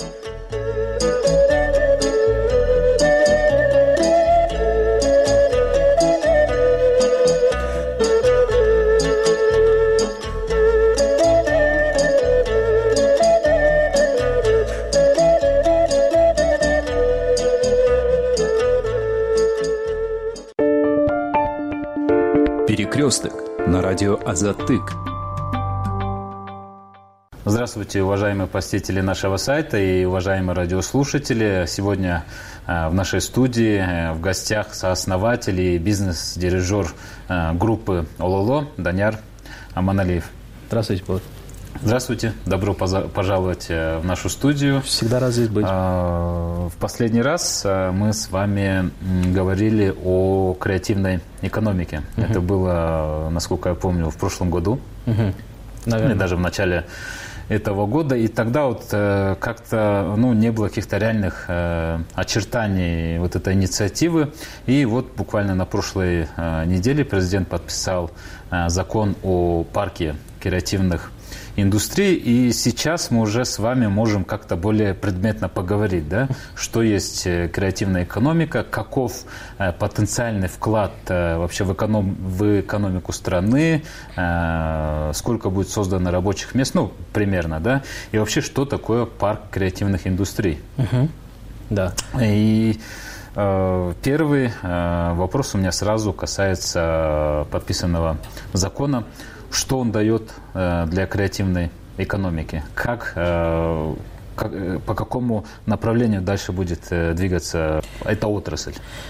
Перекресток на радио Азаттык. Здравствуйте, уважаемые посетители нашего сайта и уважаемые радиослушатели. Сегодня в нашей студии в гостях сооснователь и бизнес-дирижер группы ОЛОЛО Данияр Аманалиев. Здравствуйте, Павел. Здравствуйте, добро пожаловать в нашу студию. Всегда рад здесь быть. В последний раз мы с вами говорили о креативной экономике. Uh-huh. Это было, насколько я помню, в прошлом году. Uh-huh. Наверное. Или даже в начале этого года. И тогда вот как-то ну, не было каких-то реальных очертаний вот этой инициативы. И вот буквально на прошлой неделе президент подписал закон о парке креативных индустрии, и сейчас мы уже с вами можем как-то более предметно поговорить, да, что есть креативная экономика, каков э, потенциальный вклад э, вообще в, эконом, в экономику страны, э, сколько будет создано рабочих мест, ну, примерно, да, и вообще, что такое парк креативных индустрий. Угу. Да. И э, первый э, вопрос у меня сразу касается подписанного закона. Что он дает э, для креативной экономики? Как, э, как, по какому направлению дальше будет э, двигаться эта отрасль?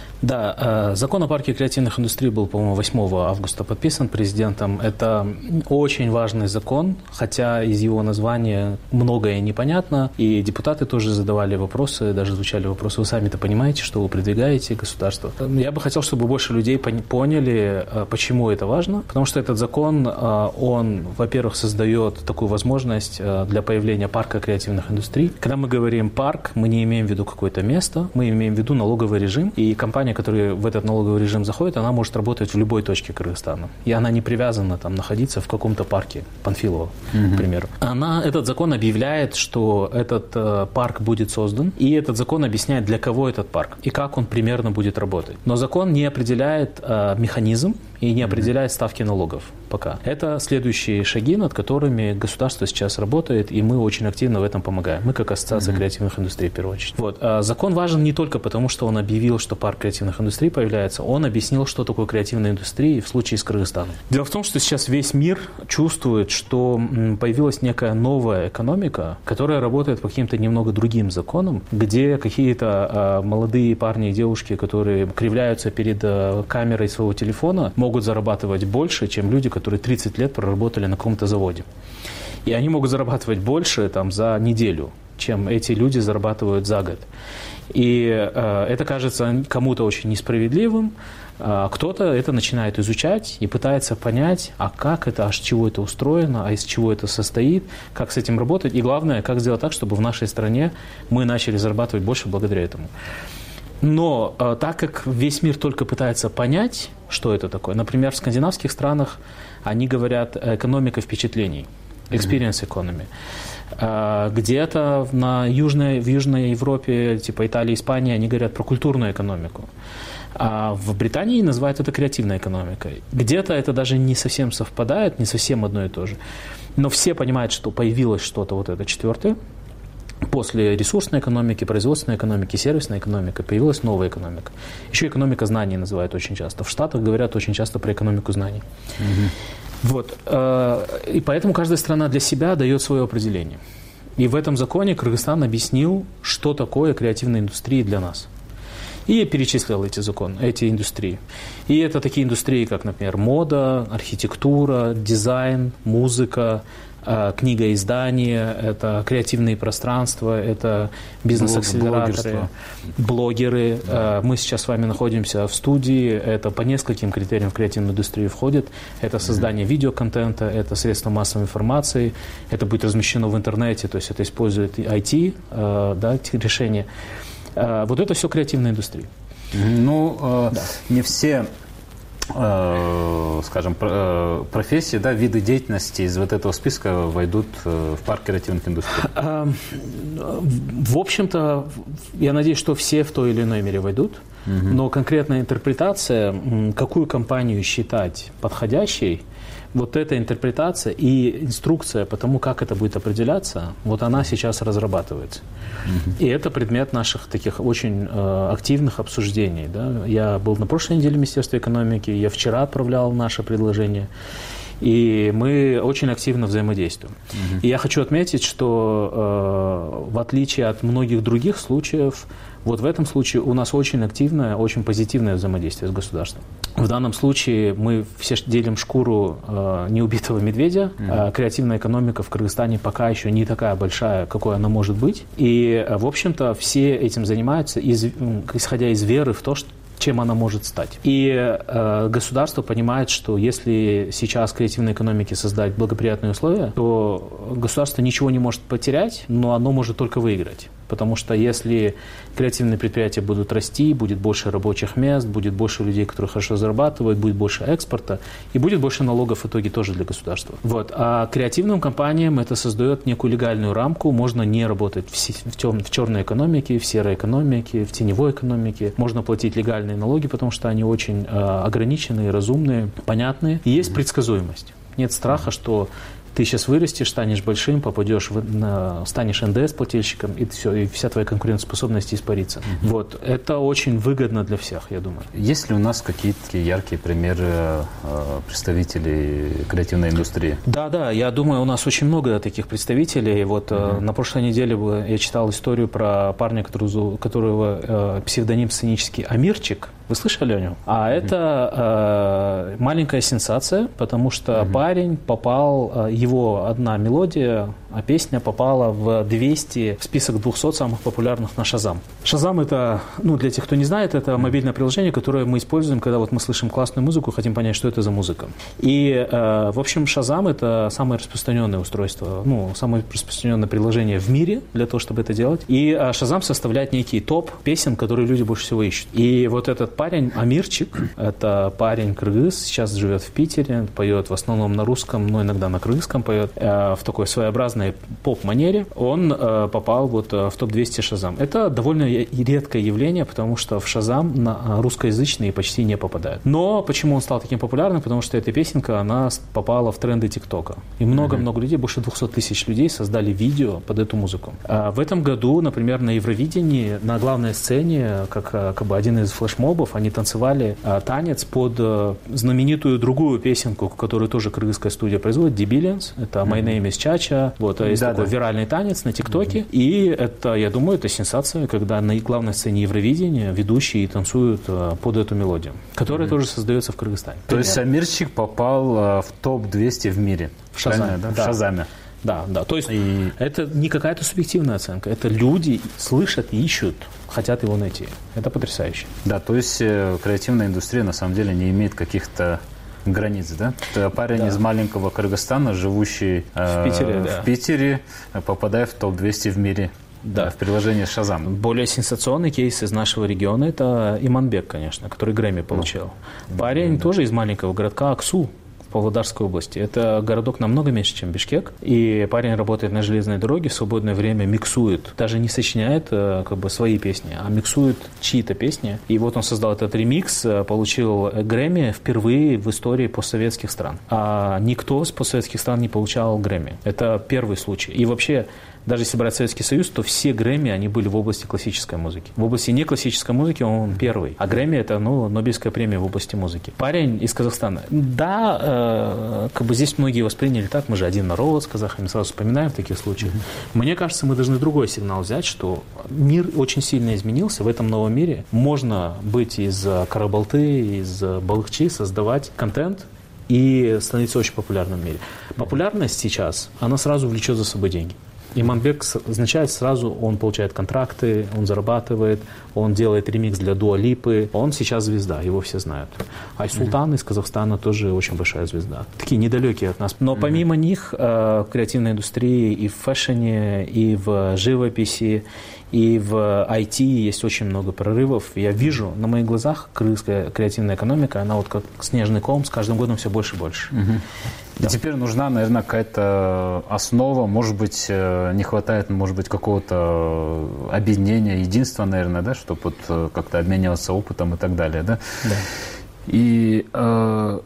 Да, закон о парке креативных индустрий был, по-моему, восьмого августа подписан президентом. Это очень важный закон, хотя из его названия многое непонятно, и депутаты тоже задавали вопросы, даже звучали вопросы: вы сами-то понимаете, что вы продвигаете государство? Я бы хотел, чтобы больше людей поняли, почему это важно, потому что этот закон, он, во-первых, создает такую возможность для появления парка креативных индустрий. Когда мы говорим парк, мы не имеем в виду какое-то место, мы имеем в виду налоговый режим, и компания, которая в этот налоговый режим заходит, она может работать в любой точке Кыргызстана. И она не привязана там находиться в каком-то парке, Панфилова, mm-hmm. к примеру. Она, этот закон объявляет, что этот э, парк будет создан, и этот закон объясняет, для кого этот парк и как он примерно будет работать. Но закон не определяет э, механизм и не определяет ставки налогов пока. Это следующие шаги, над которыми государство сейчас работает, и мы очень активно в этом помогаем. Мы как Ассоциация mm-hmm. креативных индустрий, в первую очередь. Вот. А закон важен не только потому, что он объявил, что парк креативных индустрий появляется, он объяснил, что такое креативная индустрия в случае с Кыргызстаном. Дело в том, что сейчас весь мир чувствует, что появилась некая новая экономика, которая работает по каким-то немного другим законам, где какие-то а, молодые парни и девушки, которые кривляются перед а, камерой своего телефона, могут зарабатывать больше, чем люди, которые тридцать лет проработали на каком-то заводе. И они могут зарабатывать больше там, за неделю, чем эти люди зарабатывают за год. И э, это кажется кому-то очень несправедливым, а кто-то это начинает изучать и пытается понять, а как это, а с чего это устроено, а из чего это состоит, как с этим работать, и главное, как сделать так, чтобы в нашей стране мы начали зарабатывать больше благодаря этому. Но э, так как весь мир только пытается понять, что это такое, например, в скандинавских странах они говорят экономика впечатлений, experience economy. Э, где-то на южной, в Южной Европе, типа Италия, Испания, они говорят про культурную экономику. А в Британии называют это креативной экономикой. Где-то это даже не совсем совпадает, не совсем одно и то же. Но все понимают, что появилось что-то вот это четвертое. После ресурсной экономики, производственной экономики, сервисной экономики появилась новая экономика. Еще экономика знаний называют очень часто. В Штатах говорят очень часто про экономику знаний. Mm-hmm. Вот. И поэтому каждая страна для себя дает свое определение. И в этом законе Кыргызстан объяснил, что такое креативная индустрия для нас. И перечислил эти законы, эти индустрии. И это такие индустрии, как, например, мода, архитектура, дизайн, музыка, книгоиздание, это креативные пространства, это бизнес-акселераторы, блогеры. Да. Мы сейчас с вами находимся в студии, это по нескольким критериям в креативную индустрию входит. Это создание mm-hmm. видеоконтента, это средства массовой информации, это будет размещено в интернете, то есть это использует ай ти, да, решения. Вот это все креативная индустрия. Ну, да. Не все... скажем, профессии, да, виды деятельности из вот этого списка войдут в парк креативных индустрий? В общем-то, я надеюсь, что все в той или иной мере войдут, угу. но конкретная интерпретация, какую компанию считать подходящей, вот эта интерпретация и инструкция по тому, как это будет определяться, вот она сейчас разрабатывается. Mm-hmm. И это предмет наших таких очень э, активных обсуждений. Да? Я был на прошлой неделе в Министерстве экономики, я вчера отправлял наше предложение, и мы очень активно взаимодействуем. Mm-hmm. И я хочу отметить, что э, в отличие от многих других случаев, вот в этом случае у нас очень активное, очень позитивное взаимодействие с государством. В данном случае мы все делим шкуру э, неубитого медведя. Mm-hmm. Э, креативная экономика в Кыргызстане пока еще не такая большая, какой она может быть. И, в общем-то, все этим занимаются, из, исходя из веры в то, что чем она может стать. И э, государство понимает, что если сейчас креативной экономике создать благоприятные условия, то государство ничего не может потерять, но оно может только выиграть. Потому что если креативные предприятия будут расти, будет больше рабочих мест, будет больше людей, которые хорошо зарабатывают, будет больше экспорта, и будет больше налогов в итоге тоже для государства. Вот. А креативным компаниям это создает некую легальную рамку. Можно не работать в, тем, в черной экономике, в серой экономике, в теневой экономике. Можно платить легальные налоги, потому что они очень э, ограниченные, разумные, понятные. И есть предсказуемость. Нет страха, что ты сейчас вырастешь, станешь большим, попадешь в, на, станешь эн дэ эс-плательщиком, и все, и вся твоя конкурентоспособность испарится. Mm-hmm. Вот. Это очень выгодно для всех, я думаю. Есть ли у нас какие-то яркие примеры э, представителей креативной индустрии? Да, да, я думаю, у нас очень много таких представителей. Вот mm-hmm. э, на прошлой неделе я читал историю про парня, который, которого э, псевдоним сценический Амирчик. Вы слышали о нем? А mm-hmm. это э, маленькая сенсация, потому что mm-hmm. парень попал, э, его одна мелодия, а песня попала в двести, в список двухсот самых популярных на Шазам. Шазам это, ну, для тех, кто не знает, это мобильное приложение, которое мы используем, когда вот мы слышим классную музыку, хотим понять, что это за музыка. И, э, в общем, Шазам это самое распространенное устройство, ну, самое распространенное приложение в мире для того, чтобы это делать. И э, Шазам составляет некий топ песен, которые люди больше всего ищут. И вот этот парень Амирчик, это парень кыргыз, сейчас живет в Питере, поет в основном на русском, но иногда на кыргызском поет, э, в такой своеобразной поп-манере. Он э, попал вот в топ двести Шазам. Это довольно редкое явление, потому что в Шазам на русскоязычные почти не попадают. Но почему он стал таким популярным? Потому что эта песенка, она попала в тренды ТикТока. И много-много людей, больше двухсот тысяч людей создали видео под эту музыку. А в этом году, например, на Евровидении, на главной сцене, как, как бы один из флешмобов, они танцевали а, танец под а, знаменитую другую песенку, которую тоже кыргызская студия производит, Debilians. Это My Name is Chacha. Вот, есть да, такой да. виральный танец на ТикТоке. Mm-hmm. И это, я думаю, это сенсация, когда на главной сцене Евровидения ведущие танцуют а, под эту мелодию, которая mm-hmm. тоже создается в Кыргызстане. То есть Амирчик попал а, в топ двести в мире. В Шазаме. Да? В Шазаме. Да, да. То есть и... это не какая-то субъективная оценка. Это люди слышат, ищут, хотят его найти. Это потрясающе. Да, то есть э, креативная индустрия на самом деле не имеет каких-то границ, да? Это парень да. из маленького Кыргызстана, живущий э, в Питере, да. в Питере, попадая в топ двести в мире. Да, в приложении Шазам. Более сенсационный кейс из нашего региона – это Иманбек, конечно, который Грэмми получил. Ну, Парень да. тоже из маленького городка Аксу в Павлодарской области. Это городок намного меньше, чем Бишкек. И парень работает на железной дороге, в свободное время миксует. Даже не сочиняет как бы свои песни, а миксует чьи-то песни. И вот он создал этот ремикс, получил Грэмми впервые в истории постсоветских стран. А никто с постсоветских стран не получал Грэмми. Это первый случай. И вообще Даже если брать Советский Союз, то все Грэмми, они были в области классической музыки. В области неклассической музыки он первый. А Грэмми – это, ну, Нобелевская премия в области музыки. Парень из Казахстана. Да, э, как бы здесь многие восприняли так, мы же один народ с казахами, сразу вспоминаем в таких случаях. Mm-hmm. Мне кажется, мы должны другой сигнал взять, что мир очень сильно изменился. В этом новом мире можно быть из Карабалты, из Балыкчи, создавать контент и становиться очень популярным в мире. Популярность сейчас, она сразу влечет за собой деньги. Иманбек означает сразу, он получает контракты, он зарабатывает, он делает ремикс для Дуа Липы. Он сейчас звезда, его все знают. Айсултан mm-hmm. из Казахстана тоже очень большая звезда. Такие недалекие от нас. Но mm-hmm. помимо них э, в креативной индустрии и в фэшне, и в живописи, и в ай ти есть очень много прорывов. Я вижу на моих глазах крымская креативная экономика, она вот как снежный ком, с каждым годом все больше и больше. Угу. Да. И теперь нужна, наверное, какая-то основа, может быть, не хватает, может быть, какого-то объединения, единства, наверное, да, чтобы вот как-то обмениваться опытом и так далее, да? Да. И э,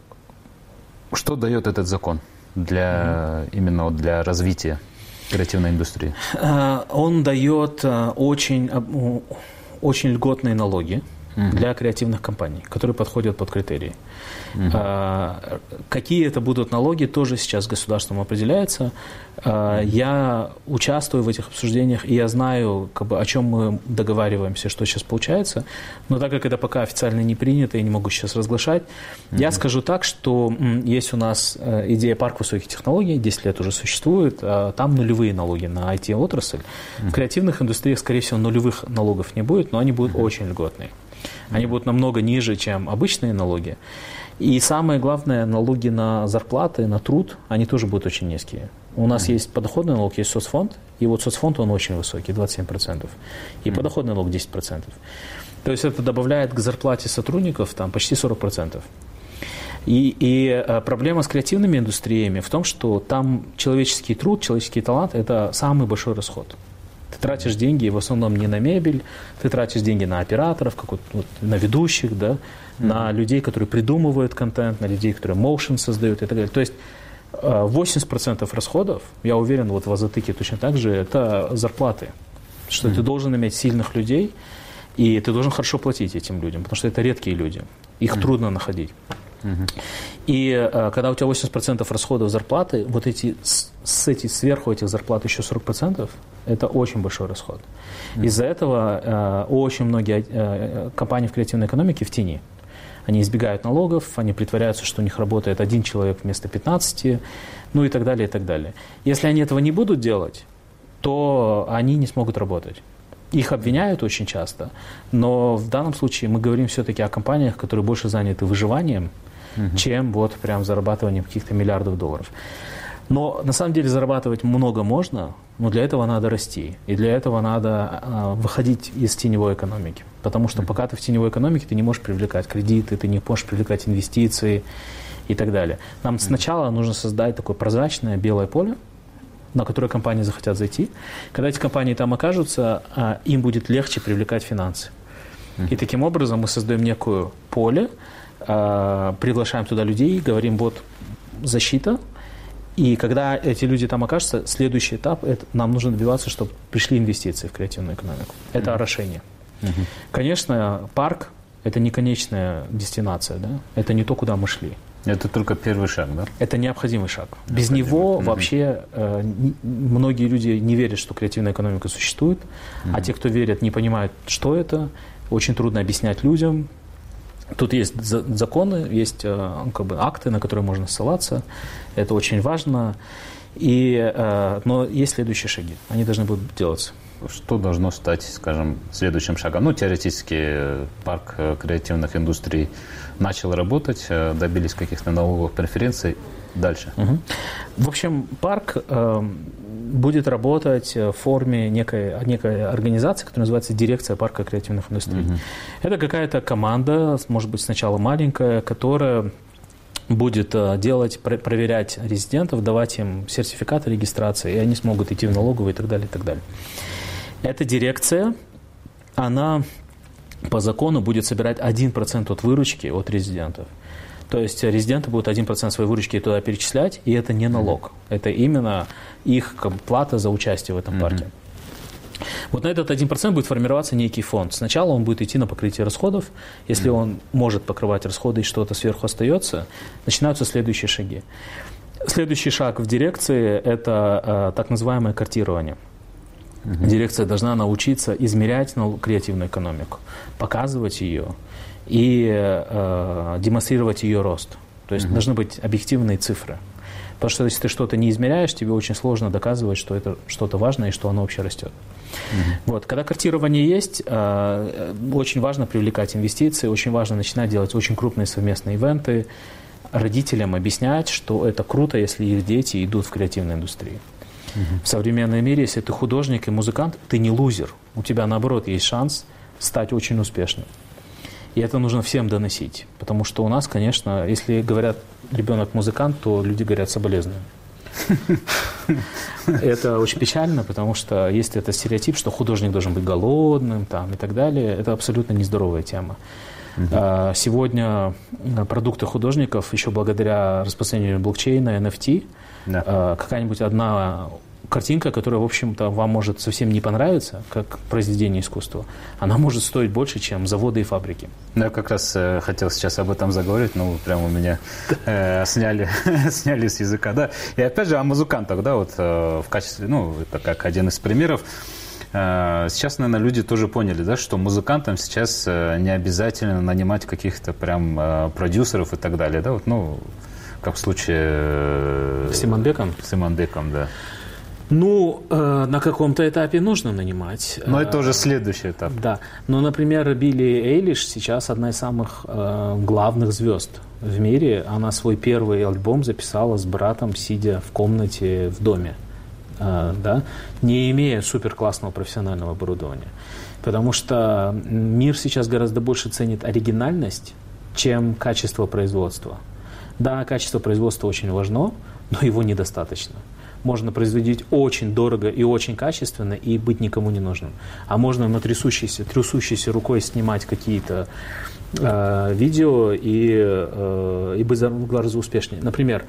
что дает этот закон для, угу. именно вот для развития креативной индустрии? Он дает очень, очень льготные налоги uh-huh. для креативных компаний, которые подходят под критерии. Uh-huh. Какие это будут налоги, тоже сейчас государством определяется. Uh-huh. Я участвую в этих обсуждениях, и я знаю, как бы, о чем мы договариваемся, что сейчас получается. Но так как это пока официально не принято, я не могу сейчас разглашать, uh-huh. я скажу так, что есть у нас идея парк высоких технологий, десять лет уже существует, там нулевые налоги на ай ти-отрасль. Uh-huh. В креативных индустриях, скорее всего, нулевых налогов не будет, но они будут uh-huh. очень льготные. Они будут намного ниже, чем обычные налоги. И самое главное, налоги на зарплаты, на труд, они тоже будут очень низкие. У нас mm-hmm. есть подоходный налог, есть соцфонд, и вот соцфонд, он очень высокий, двадцать семь процентов, и mm-hmm. подоходный налог десять процентов. То есть это добавляет к зарплате сотрудников там, почти сорок процентов. И, и проблема с креативными индустриями в том, что там человеческий труд, человеческий талант – это самый большой расход. Ты тратишь деньги в основном не на мебель, ты тратишь деньги на операторов, как вот, вот, на ведущих, да, mm-hmm. на людей, которые придумывают контент, на людей, которые моушен создают и так далее. То есть восемьдесят процентов расходов, я уверен, вот в Азатыке точно так же, это зарплаты. Что mm-hmm. ты должен иметь сильных людей, и ты должен хорошо платить этим людям, потому что это редкие люди, их mm-hmm. трудно находить. Mm-hmm. И а, когда у тебя восемьдесят процентов расходов зарплаты, вот эти, с, с эти, сверху этих зарплат еще сорок процентов, это очень большой расход. Mm-hmm. Из-за этого а, очень многие а, компании в креативной экономике в тени. Они избегают налогов, они притворяются, что у них работает один человек вместо пятнадцати, ну и так далее, и так далее. Если они этого не будут делать, то они не смогут работать. Их обвиняют очень часто, но в данном случае мы говорим все-таки о компаниях, которые больше заняты выживанием, uh-huh. чем вот прям зарабатыванием каких-то миллиардов долларов. Но на самом деле зарабатывать много можно, но для этого надо расти. И для этого надо а, выходить из теневой экономики. Потому что uh-huh. пока ты в теневой экономике, ты не можешь привлекать кредиты, ты не можешь привлекать инвестиции и так далее. Нам uh-huh. сначала нужно создать такое прозрачное белое поле, на которые компании захотят зайти. Когда эти компании там окажутся, им будет легче привлекать финансы. Mm-hmm. И таким образом мы создаем некое поле, приглашаем туда людей, говорим, вот защита. И когда эти люди там окажутся, следующий этап, это нам нужно добиваться, чтобы пришли инвестиции в креативную экономику. Это mm-hmm. орошение. Mm-hmm. Конечно, парк – это не конечная дестинация, да? Это не то, куда мы шли. Это только первый шаг, да? Это необходимый шаг. Без него mm-hmm. вообще э, не, многие люди не верят, что креативная экономика существует, mm-hmm. а те, кто верят, не понимают, что это. Очень трудно объяснять людям. Тут есть за- законы, есть э, как бы акты, на которые можно ссылаться. Это очень важно. И, э, но есть следующие шаги. Они должны будут делаться. Что должно стать, скажем, следующим шагом? Ну, теоретически парк креативных индустрий начал работать, добились каких-то налоговых преференций. Дальше. Угу. В общем, парк э, будет работать в форме некой, некой организации, которая называется Дирекция парка креативных индустрий. Угу. Это какая-то команда, может быть, сначала маленькая, которая будет делать, проверять резидентов, давать им сертификаты регистрации, и они смогут идти в налоговую и так далее, и так далее. Эта дирекция, она по закону будет собирать один процент от выручки от резидентов. То есть резиденты будут один процент своей выручки туда перечислять, и это не налог. Это именно их как бы, плата за участие в этом mm-hmm. парке. Вот на этот один процент будет формироваться некий фонд. Сначала он будет идти на покрытие расходов. Если mm-hmm. он может покрывать расходы и что-то сверху остается, начинаются следующие шаги. Следующий шаг в дирекции – это э, так называемое картирование. Mm-hmm. Дирекция должна научиться измерять ну, креативную экономику, показывать ее и э, демонстрировать ее рост. То есть mm-hmm. должны быть объективные цифры. Потому что если ты что-то не измеряешь, тебе очень сложно доказывать, что это что-то важное и что оно вообще растет. Mm-hmm. Вот. Когда картирование есть, э, очень важно привлекать инвестиции, очень важно начинать делать очень крупные совместные ивенты, родителям объяснять, что это круто, если их дети идут в креативной индустрии. Mm-hmm. В современном мире, если ты художник и музыкант, ты не лузер. У тебя, наоборот, есть шанс стать очень успешным. И это нужно всем доносить. Потому что у нас, конечно, если говорят ребенок музыкант, то люди говорят соболезную. Это очень печально, потому что есть этот стереотип, что художник должен быть голодным там, и так далее. Это абсолютно нездоровая тема. Сегодня продукты художников, еще благодаря распространению блокчейна, эн эф ти, какая-нибудь одна картинка, которая, в общем-то, вам может совсем не понравиться, как произведение искусства, она может стоить больше, чем заводы и фабрики. Ну, я как раз э, хотел сейчас об этом заговорить, но прямо меня э, сняли, сняли с языка. Да. И опять же о музыкантах, да, вот э, в качестве, ну, это как один из примеров. Э, сейчас, наверное, люди тоже поняли, да, что музыкантам сейчас э, не обязательно нанимать каких-то прям э, продюсеров и так далее, да, вот, ну, как в случае э, с Иманбеком. С Иманбеком, да. Ну, э, на каком-то этапе нужно нанимать. Но это уже следующий этап. Да. Но, например, Билли Эйлиш сейчас одна из самых э, главных звезд в мире. Она свой первый альбом записала с братом, сидя в комнате в доме, э, да, не имея суперклассного профессионального оборудования. Потому что мир сейчас гораздо больше ценит оригинальность, чем качество производства. Да, качество производства очень важно, но его недостаточно. Можно производить очень дорого и очень качественно и быть никому не нужным. А можно на трясущейся, трясущейся рукой снимать какие-то э, видео и, э, и быть в гораздо успешнее. Например,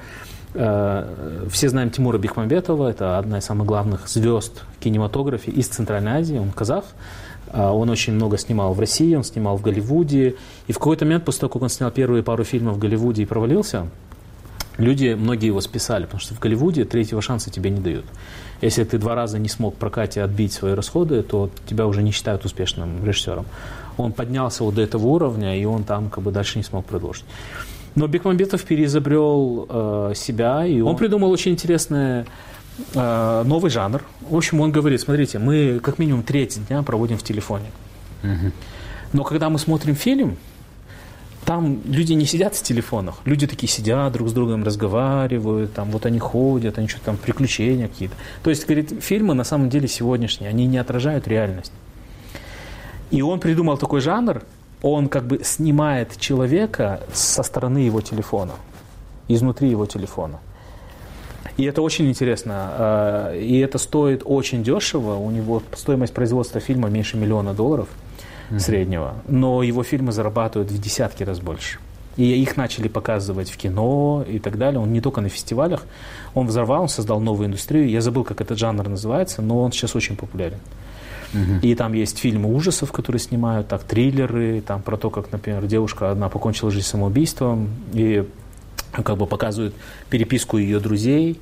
э, все знаем Тимура Бекмамбетова, это одна из самых главных звезд в кинематографе из Центральной Азии, он казах. Он очень много снимал в России, он снимал в Голливуде. И в какой-то момент, после того, как он снял первые пару фильмов в Голливуде и провалился, люди, многие его списали, потому что в Голливуде третьего шанса тебе не дают. Если ты два раза не смог в прокате отбить свои расходы, то тебя уже не считают успешным режиссером. Он поднялся вот до этого уровня, и он там как бы дальше не смог продолжить. Но Бекмамбетов переизобрел э, себя, и он придумал очень интересный э, новый жанр. В общем, он говорит, смотрите, мы как минимум треть дня проводим в телефоне. Mm-hmm. Но когда мы смотрим фильм, там люди не сидят в телефонах, люди такие сидят, друг с другом разговаривают, там вот они ходят, они что-то там, приключения какие-то. То есть, говорит, фильмы на самом деле сегодняшние, они не отражают реальность. И он придумал такой жанр, он как бы снимает человека со стороны его телефона, изнутри его телефона. И это очень интересно, и это стоит очень дешево, у него стоимость производства фильма меньше миллиона долларов. Среднего, но его фильмы зарабатывают в десятки раз больше. И их начали показывать в кино и так далее. Он не только на фестивалях, он взорвал, он создал новую индустрию. Я забыл, как этот жанр называется, но он сейчас очень популярен. Uh-huh. И там есть фильмы ужасов, которые снимают, так, триллеры, там про то, как, например, девушка одна покончила жизнь самоубийством, и как бы показывают переписку ее друзей.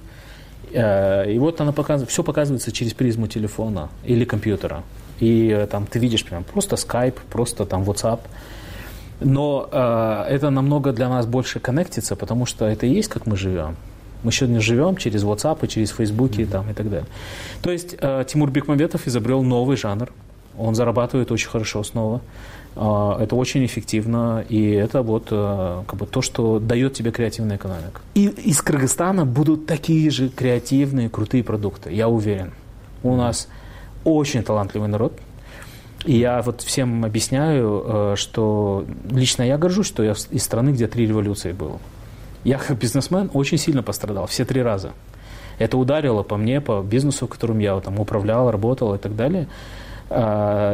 И вот она показывает, все показывается через призму телефона или компьютера. И там ты видишь прям просто Skype, просто там WhatsApp. Но э, это намного для нас больше коннектится, потому что это и есть, как мы живем. Мы сегодня живем через WhatsApp, через Facebook mm-hmm. там, и так далее. То есть э, Тимур Бекмамбетов изобрел новый жанр. Он зарабатывает очень хорошо снова. Э, это очень эффективно. И это вот э, как бы то, что дает тебе креативная экономика. И из Кыргызстана будут такие же креативные, крутые продукты. Я уверен. У нас очень талантливый народ. И я вот всем объясняю, что лично я горжусь, что я из страны, где три революции было. Я как бизнесмен очень сильно пострадал, все три раза. Это ударило по мне, по бизнесу, в котором я там управлял, работал и так далее.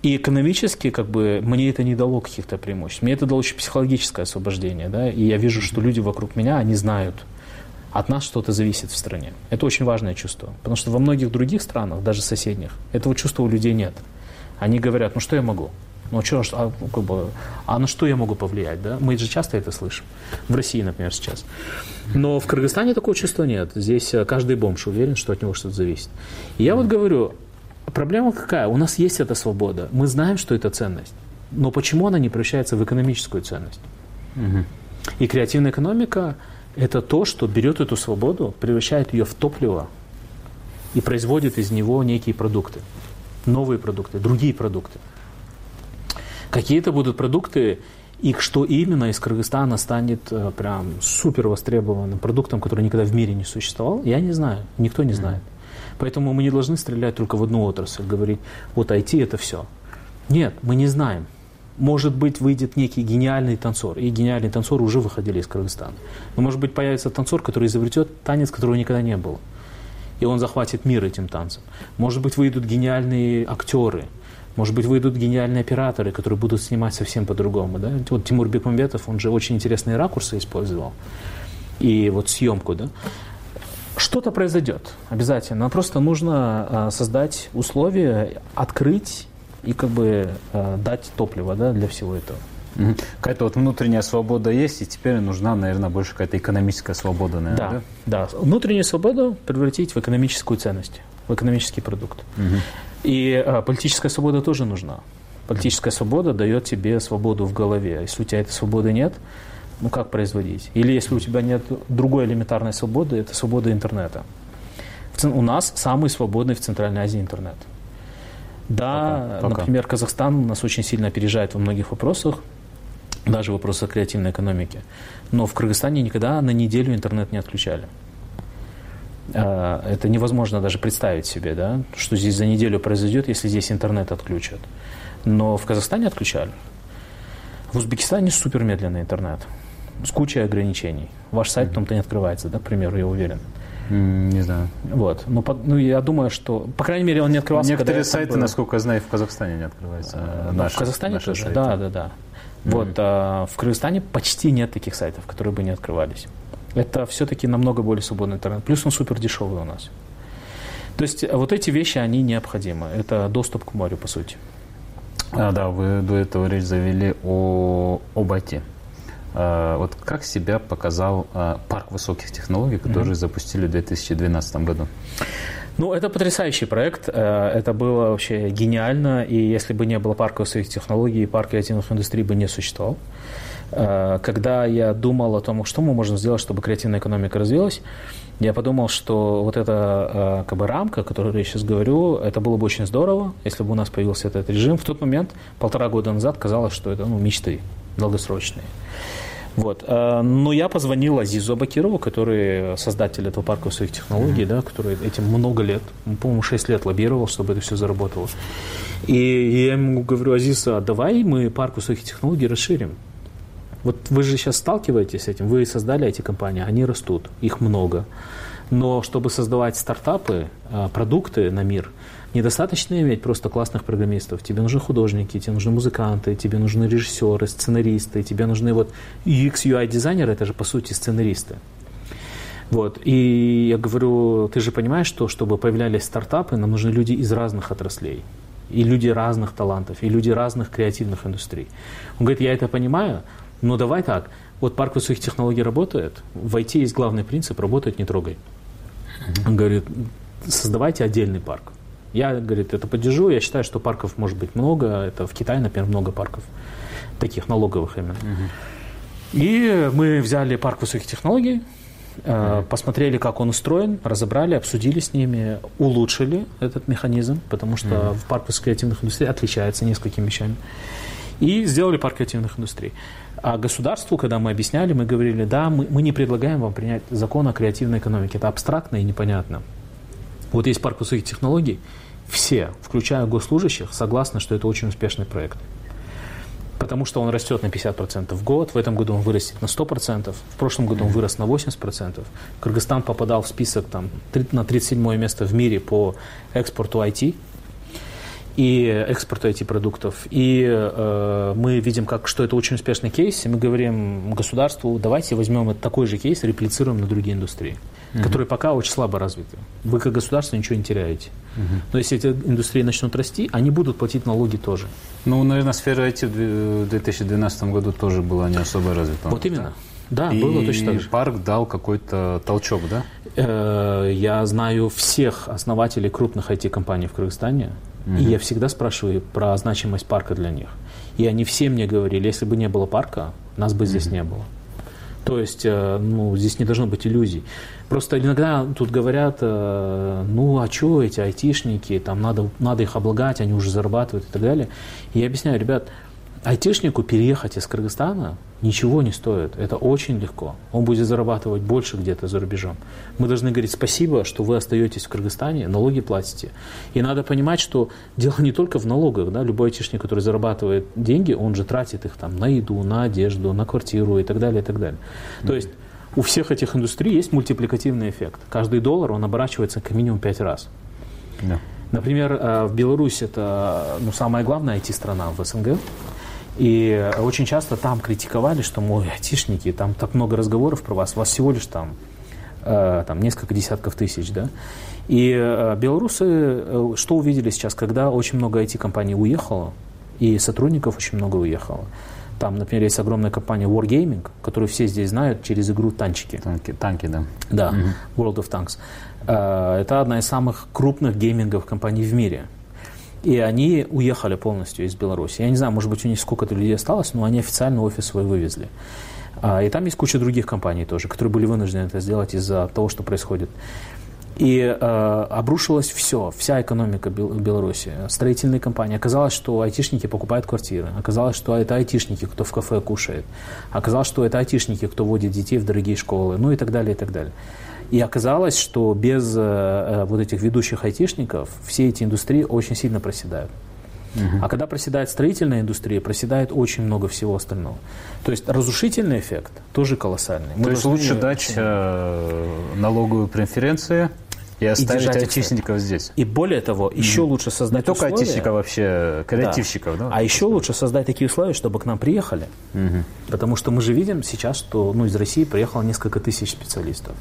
И экономически, как бы, мне это не дало каких-то преимуществ. Мне это дало еще психологическое освобождение, да, и я вижу, что люди вокруг меня, они знают, от нас что-то зависит в стране. Это очень важное чувство, потому что во многих других странах, даже соседних, этого чувства у людей нет. Они говорят, ну что я могу? Ну что, а, как бы, а на что я могу повлиять, да? Мы же часто это слышим. В России, например, сейчас. Но в Кыргызстане такого чувства нет. Здесь каждый бомж уверен, что от него что-то зависит. И я вот говорю, проблема какая? У нас есть эта свобода. Мы знаем, что это ценность. Но почему она не превращается в экономическую ценность? Угу. И креативная экономика – это то, что берет эту свободу, превращает ее в топливо и производит из него некие продукты. Новые продукты, другие продукты. Какие-то будут продукты, и что именно из Кыргызстана станет прям супер востребованным продуктом, который никогда в мире не существовал, я не знаю, никто не знает. Поэтому мы не должны стрелять только в одну отрасль, говорить, вот ай ти это все. Нет, мы не знаем. Может быть, выйдет некий гениальный танцор, и гениальные танцоры уже выходили из Кыргызстана. Но может быть, появится танцор, который изобретет танец, которого никогда не было. И он захватит мир этим танцем. Может быть, выйдут гениальные актеры. Может быть, выйдут гениальные операторы, которые будут снимать совсем по-другому. Да? Вот Тимур Бекмамбетов, он же очень интересные ракурсы использовал. И вот съемку, да. Что-то произойдет обязательно. Но просто нужно а, создать условия, открыть и как бы а, дать топливо, да, для всего этого. Угу. Какая-то вот внутренняя свобода есть, и теперь нужна, наверное, больше какая-то экономическая свобода, наверное, да? Да, да. Внутреннюю свободу превратить в экономическую ценность, в экономический продукт. Угу. И а, политическая свобода тоже нужна. Политическая свобода дает тебе свободу в голове. Если у тебя этой свободы нет, ну как производить? Или если у тебя нет другой элементарной свободы, это свобода интернета. У нас самый свободный в Центральной Азии интернет. Да, пока, пока. Например, Казахстан нас очень сильно опережает во многих вопросах, даже в вопросах креативной экономики. Но в Кыргызстане никогда на неделю интернет не отключали. Это невозможно даже представить себе, да, что здесь за неделю произойдет, если здесь интернет отключат. Но в Казахстане отключали. В Узбекистане супермедленный интернет с кучей ограничений. Ваш сайт потом-то не открывается, да, к примеру, я уверен. Не знаю. Вот. Ну, по, ну, я думаю, что, по крайней мере, он не открывался. Некоторые сайты, насколько я знаю, в Казахстане не открываются. А, наши, в Казахстане тоже, сайты. да, да, да. Mm-hmm. Вот, а, в Кыргызстане почти нет таких сайтов, которые бы не открывались. Это все-таки намного более свободный интернет. Плюс он супер дешевый у нас. То есть вот эти вещи, они необходимы. Это доступ к морю, по сути. А, да, вы до этого речь завели о, об ай ти. А, вот как себя показал а, парк высоких технологий, который mm-hmm. запустили в две тысячи двенадцатом году? Ну, это потрясающий проект. Это было вообще гениально. И если бы не было парка высоких технологий, парк креативных индустрий бы не существовал. Когда я думал о том, что мы можем сделать, чтобы креативная экономика развилась, я подумал, что вот эта как бы, рамка, о которой я сейчас говорю, это было бы очень здорово, если бы у нас появился этот режим. В тот момент, полтора года назад, казалось, что это ну, мечты долгосрочные. Вот. Но я позвонил Азизу Абакирову, который создатель этого парка высоких технологий, mm-hmm. да, который этим много лет, по-моему, шесть лет лоббировал, чтобы это все заработало. И я ему говорю: Азиз, а давай мы парк высоких технологий расширим. Вот вы же сейчас сталкиваетесь с этим, вы создали эти компании, они растут, их много. Но чтобы создавать стартапы, продукты на мир, недостаточно иметь просто классных программистов. Тебе нужны художники, тебе нужны музыканты, тебе нужны режиссеры, сценаристы, тебе нужны вот ю экс ю ай дизайнеры, это же по сути сценаристы. Вот. И я говорю, ты же понимаешь, что чтобы появлялись стартапы, нам нужны люди из разных отраслей. И люди разных талантов, и люди разных креативных индустрий. Он говорит, я это понимаю, но давай так, вот парк высоких технологий работает, в ай ти есть главный принцип, работает не трогай. Он говорит, создавайте отдельный парк. Я, говорит, это поддержу, я считаю, что парков может быть много, это в Китае, например, много парков, таких налоговых именно. Uh-huh. И мы взяли парк высоких технологий, uh-huh. посмотрели, как он устроен, разобрали, обсудили с ними, улучшили этот механизм, потому что uh-huh. в парк высоких креативных индустрий отличается несколькими вещами. И сделали парк креативных индустрий. А государству, когда мы объясняли, мы говорили, да, мы, мы не предлагаем вам принять закон о креативной экономике, это абстрактно и непонятно. Вот есть парк высоких технологий, все, включая госслужащих, согласны, что это очень успешный проект. Потому что он растет на пятьдесят процентов в год, в этом году он вырастет на сто процентов, в прошлом году он вырос на восемьдесят процентов. Кыргызстан попадал в список там, на тридцать седьмое место в мире по экспорту ай ти. и экспорту ай ти-продуктов. И э, мы видим, как, что это очень успешный кейс, и мы говорим государству, давайте возьмем этот такой же кейс, реплицируем на другие индустрии, mm-hmm. которые пока очень слабо развиты. Вы как государство ничего не теряете. Mm-hmm. Но если эти индустрии начнут расти, они будут платить налоги тоже. Ну, наверное, сфера ай ти в две тысячи двенадцатом году тоже была не особо развита. Вот именно. Да, и было точно так же. Парк дал какой-то толчок, да? Я знаю всех основателей крупных ай ти-компаний в Кыргызстане, mm-hmm. и я всегда спрашиваю про значимость парка для них. И они все мне говорили, если бы не было парка, нас бы здесь mm-hmm. не было. То есть, ну, здесь не должно быть иллюзий. Просто иногда тут говорят, ну, а что эти айтишники, там надо, надо их облагать, они уже зарабатывают и так далее. И я объясняю, ребят, айтишнику переехать из Кыргызстана ничего не стоит. Это очень легко. Он будет зарабатывать больше где-то за рубежом. Мы должны говорить спасибо, что вы остаетесь в Кыргызстане, налоги платите. И надо понимать, что дело не только в налогах. Да? Любой айтишник, который зарабатывает деньги, он же тратит их там, на еду, на одежду, на квартиру и так далее, и так далее. Mm-hmm. То есть у всех этих индустрий есть мультипликативный эффект. Каждый доллар, он оборачивается как минимум пять раз. Yeah. Например, в Беларуси это ну, самая главная ай ти-страна в СНГ. И очень часто там критиковали, что, мол, айтишники, там так много разговоров про вас, у вас всего лишь там, э, там несколько десятков тысяч, да. И э, белорусы э, что увидели сейчас, когда очень много ай ти-компаний уехало, и сотрудников очень много уехало. Там, например, есть огромная компания Wargaming, которую все здесь знают через игру «Танчики». Танки, танки, да. Да, mm-hmm. World of Tanks. Э, это одна из самых крупных гейминговых компаний в мире. И они уехали полностью из Беларуси. Я не знаю, может быть, у них сколько-то людей осталось, но они официально офис свой вывезли. И там есть куча других компаний тоже, которые были вынуждены это сделать из-за того, что происходит. И э, обрушилось все, вся экономика Беларуси, строительные компании. Оказалось, что айтишники покупают квартиры. Оказалось, что это айтишники, кто в кафе кушает. Оказалось, что это айтишники, кто водит детей в дорогие школы, ну и так далее, и так далее. И оказалось, что без э, вот этих ведущих айтишников все эти индустрии очень сильно проседают. Uh-huh. А когда проседает строительная индустрия, проседает очень много всего остального. То есть разрушительный эффект тоже колоссальный. Мы То есть лучше дать э, налоговую преференцию и оставить и айтишников здесь. И более того, mm-hmm. еще лучше создать Не только условия, айтишников, вообще креативщиков. Да. Да? А еще лучше создать такие условия, чтобы к нам приехали. Mm-hmm. Потому что мы же видим сейчас, что ну, из России приехало несколько тысяч специалистов.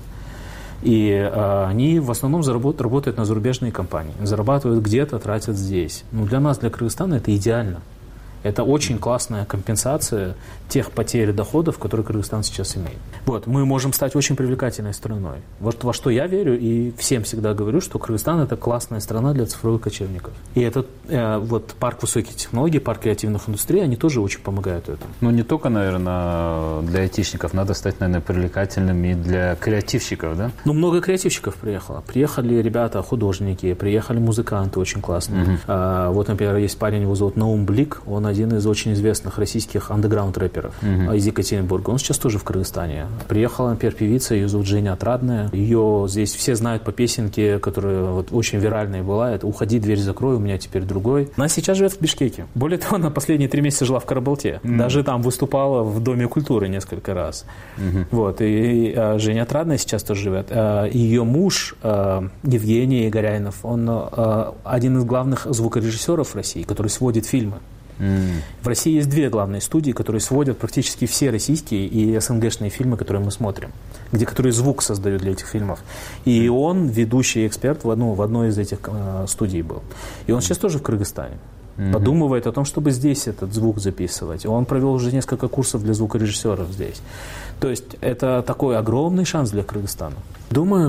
И э, они в основном заработ, работают на зарубежные компании. Зарабатывают где-то, тратят здесь. Ну, для нас, для Кыргызстана, это идеально. Это очень классная компенсация тех потерь доходов, которые Кыргызстан сейчас имеет. Вот, мы можем стать очень привлекательной страной. Вот во что я верю и всем всегда говорю, что Кыргызстан – это классная страна для цифровых кочевников. И этот э, вот парк высоких технологий, парк креативных индустрий, они тоже очень помогают этому. Ну, не только, наверное, для айтишников. Надо стать, наверное, привлекательным и для креативщиков, да? Ну, много креативщиков приехало. Приехали ребята, художники, приехали музыканты очень классные. Uh-huh. А, вот, например, есть парень, его зовут Наум Блик, он один из очень известных российских андеграунд-рэперов uh-huh. из Екатеринбурга. Он сейчас тоже в Кыргызстане. Приехала, например, певица, ее зовут Женя Отрадная. Ее здесь все знают по песенке, которая вот очень виральная была. Это «Уходи, дверь закрой, у меня теперь другой». Она сейчас живет в Бишкеке. Более того, она последние три месяца жила в Карабалте. Uh-huh. Даже там выступала в Доме культуры несколько раз. Uh-huh. Вот. И, и а, Женя Отрадная сейчас тоже живет. А, ее муж а, Евгений Горяйнов, он а, один из главных звукорежиссеров в России, который сводит фильмы. Mm. В России есть две главные студии, которые сводят практически все российские и СНГшные фильмы, которые мы смотрим, где которые звук создают для этих фильмов. И он ведущий эксперт в, одну, в одной из этих э, студий был. И он сейчас тоже в Кыргызстане. Mm-hmm. Подумывает о том, чтобы здесь этот звук записывать. Он провел уже несколько курсов для звукорежиссеров здесь. То есть это такой огромный шанс для Кыргызстана. Думаю,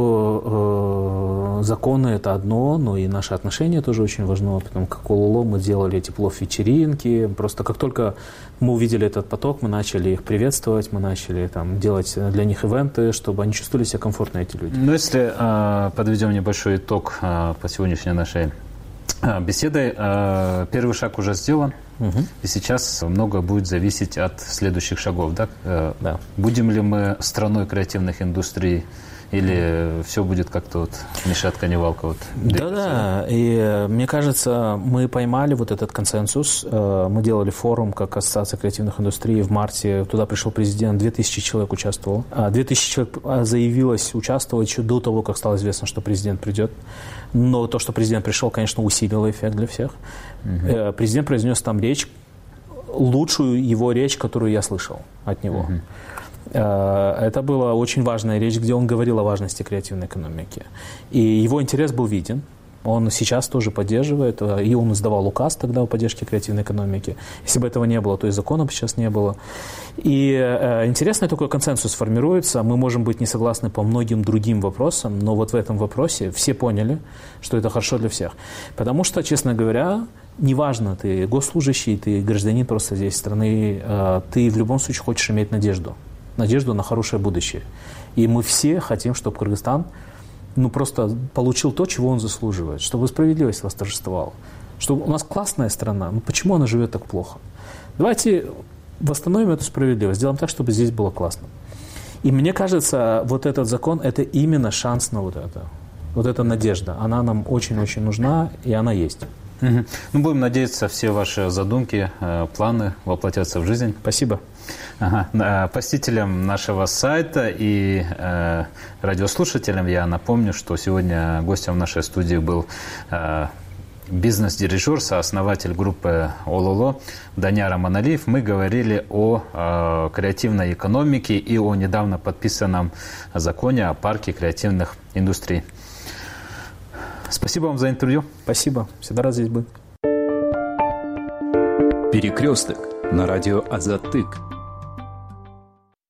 что э, законы – это одно, но и наши отношения тоже очень важны. Потому как Улуло мы делали эти плов-вечеринки. Просто как только мы увидели этот поток, мы начали их приветствовать, мы начали там, делать для них ивенты, чтобы они чувствовали себя комфортно, эти люди. Ну, если э, подведем небольшой итог э, по сегодняшней нашей беседой, э, первый шаг уже сделан. Угу. И сейчас много будет зависеть от следующих шагов. Да? Да. Будем ли мы страной креативных индустрий Или все будет как-то вот ни шатка, ни валка? Вот, Да-да, и мне кажется, мы поймали вот этот консенсус. Мы делали форум как Ассоциация креативных индустрий в марте. Туда пришел президент, две тысячи человек участвовало. две тысячи человек заявилось участвовать еще до того, как стало известно, что президент придет. Но то, что президент пришел, конечно, усилило эффект для всех. Угу. Президент произнес там речь, лучшую его речь, которую я слышал от него. Угу. Это была очень важная речь, где он говорил о важности креативной экономики. И его интерес был виден. Он сейчас тоже поддерживает, и он издавал указ тогда о поддержке креативной экономики. Если бы этого не было, то и закона бы сейчас не было. И э, интересный такой консенсус формируется. Мы можем быть не согласны по многим другим вопросам, но вот в этом вопросе все поняли, что это хорошо для всех. Потому что, честно говоря, неважно, ты госслужащий, ты гражданин просто здесь страны, э, ты в любом случае хочешь иметь надежду. Надежду на хорошее будущее. И мы все хотим, чтобы Кыргызстан ну, просто получил то, чего он заслуживает, чтобы справедливость восторжествовала. Чтобы у нас классная страна, но почему она живет так плохо? Давайте восстановим эту справедливость, сделаем так, чтобы здесь было классно. И мне кажется, вот этот закон – это именно шанс на вот это. Вот эта надежда, она нам очень-очень нужна, и она есть. Угу. Ну, будем надеяться, все ваши задумки, планы воплотятся в жизнь. Спасибо. Ага. Посетителям нашего сайта и э, радиослушателям я напомню, что сегодня гостем в нашей студии был э, бизнес-дирижер, сооснователь группы ОЛОЛО Данияр Аманалиев. Мы говорили о э, креативной экономике и о недавно подписанном законе о парке креативных индустрий. Спасибо вам за интервью. Спасибо. Всегда рад здесь быть. Перекресток на радио Азаттык.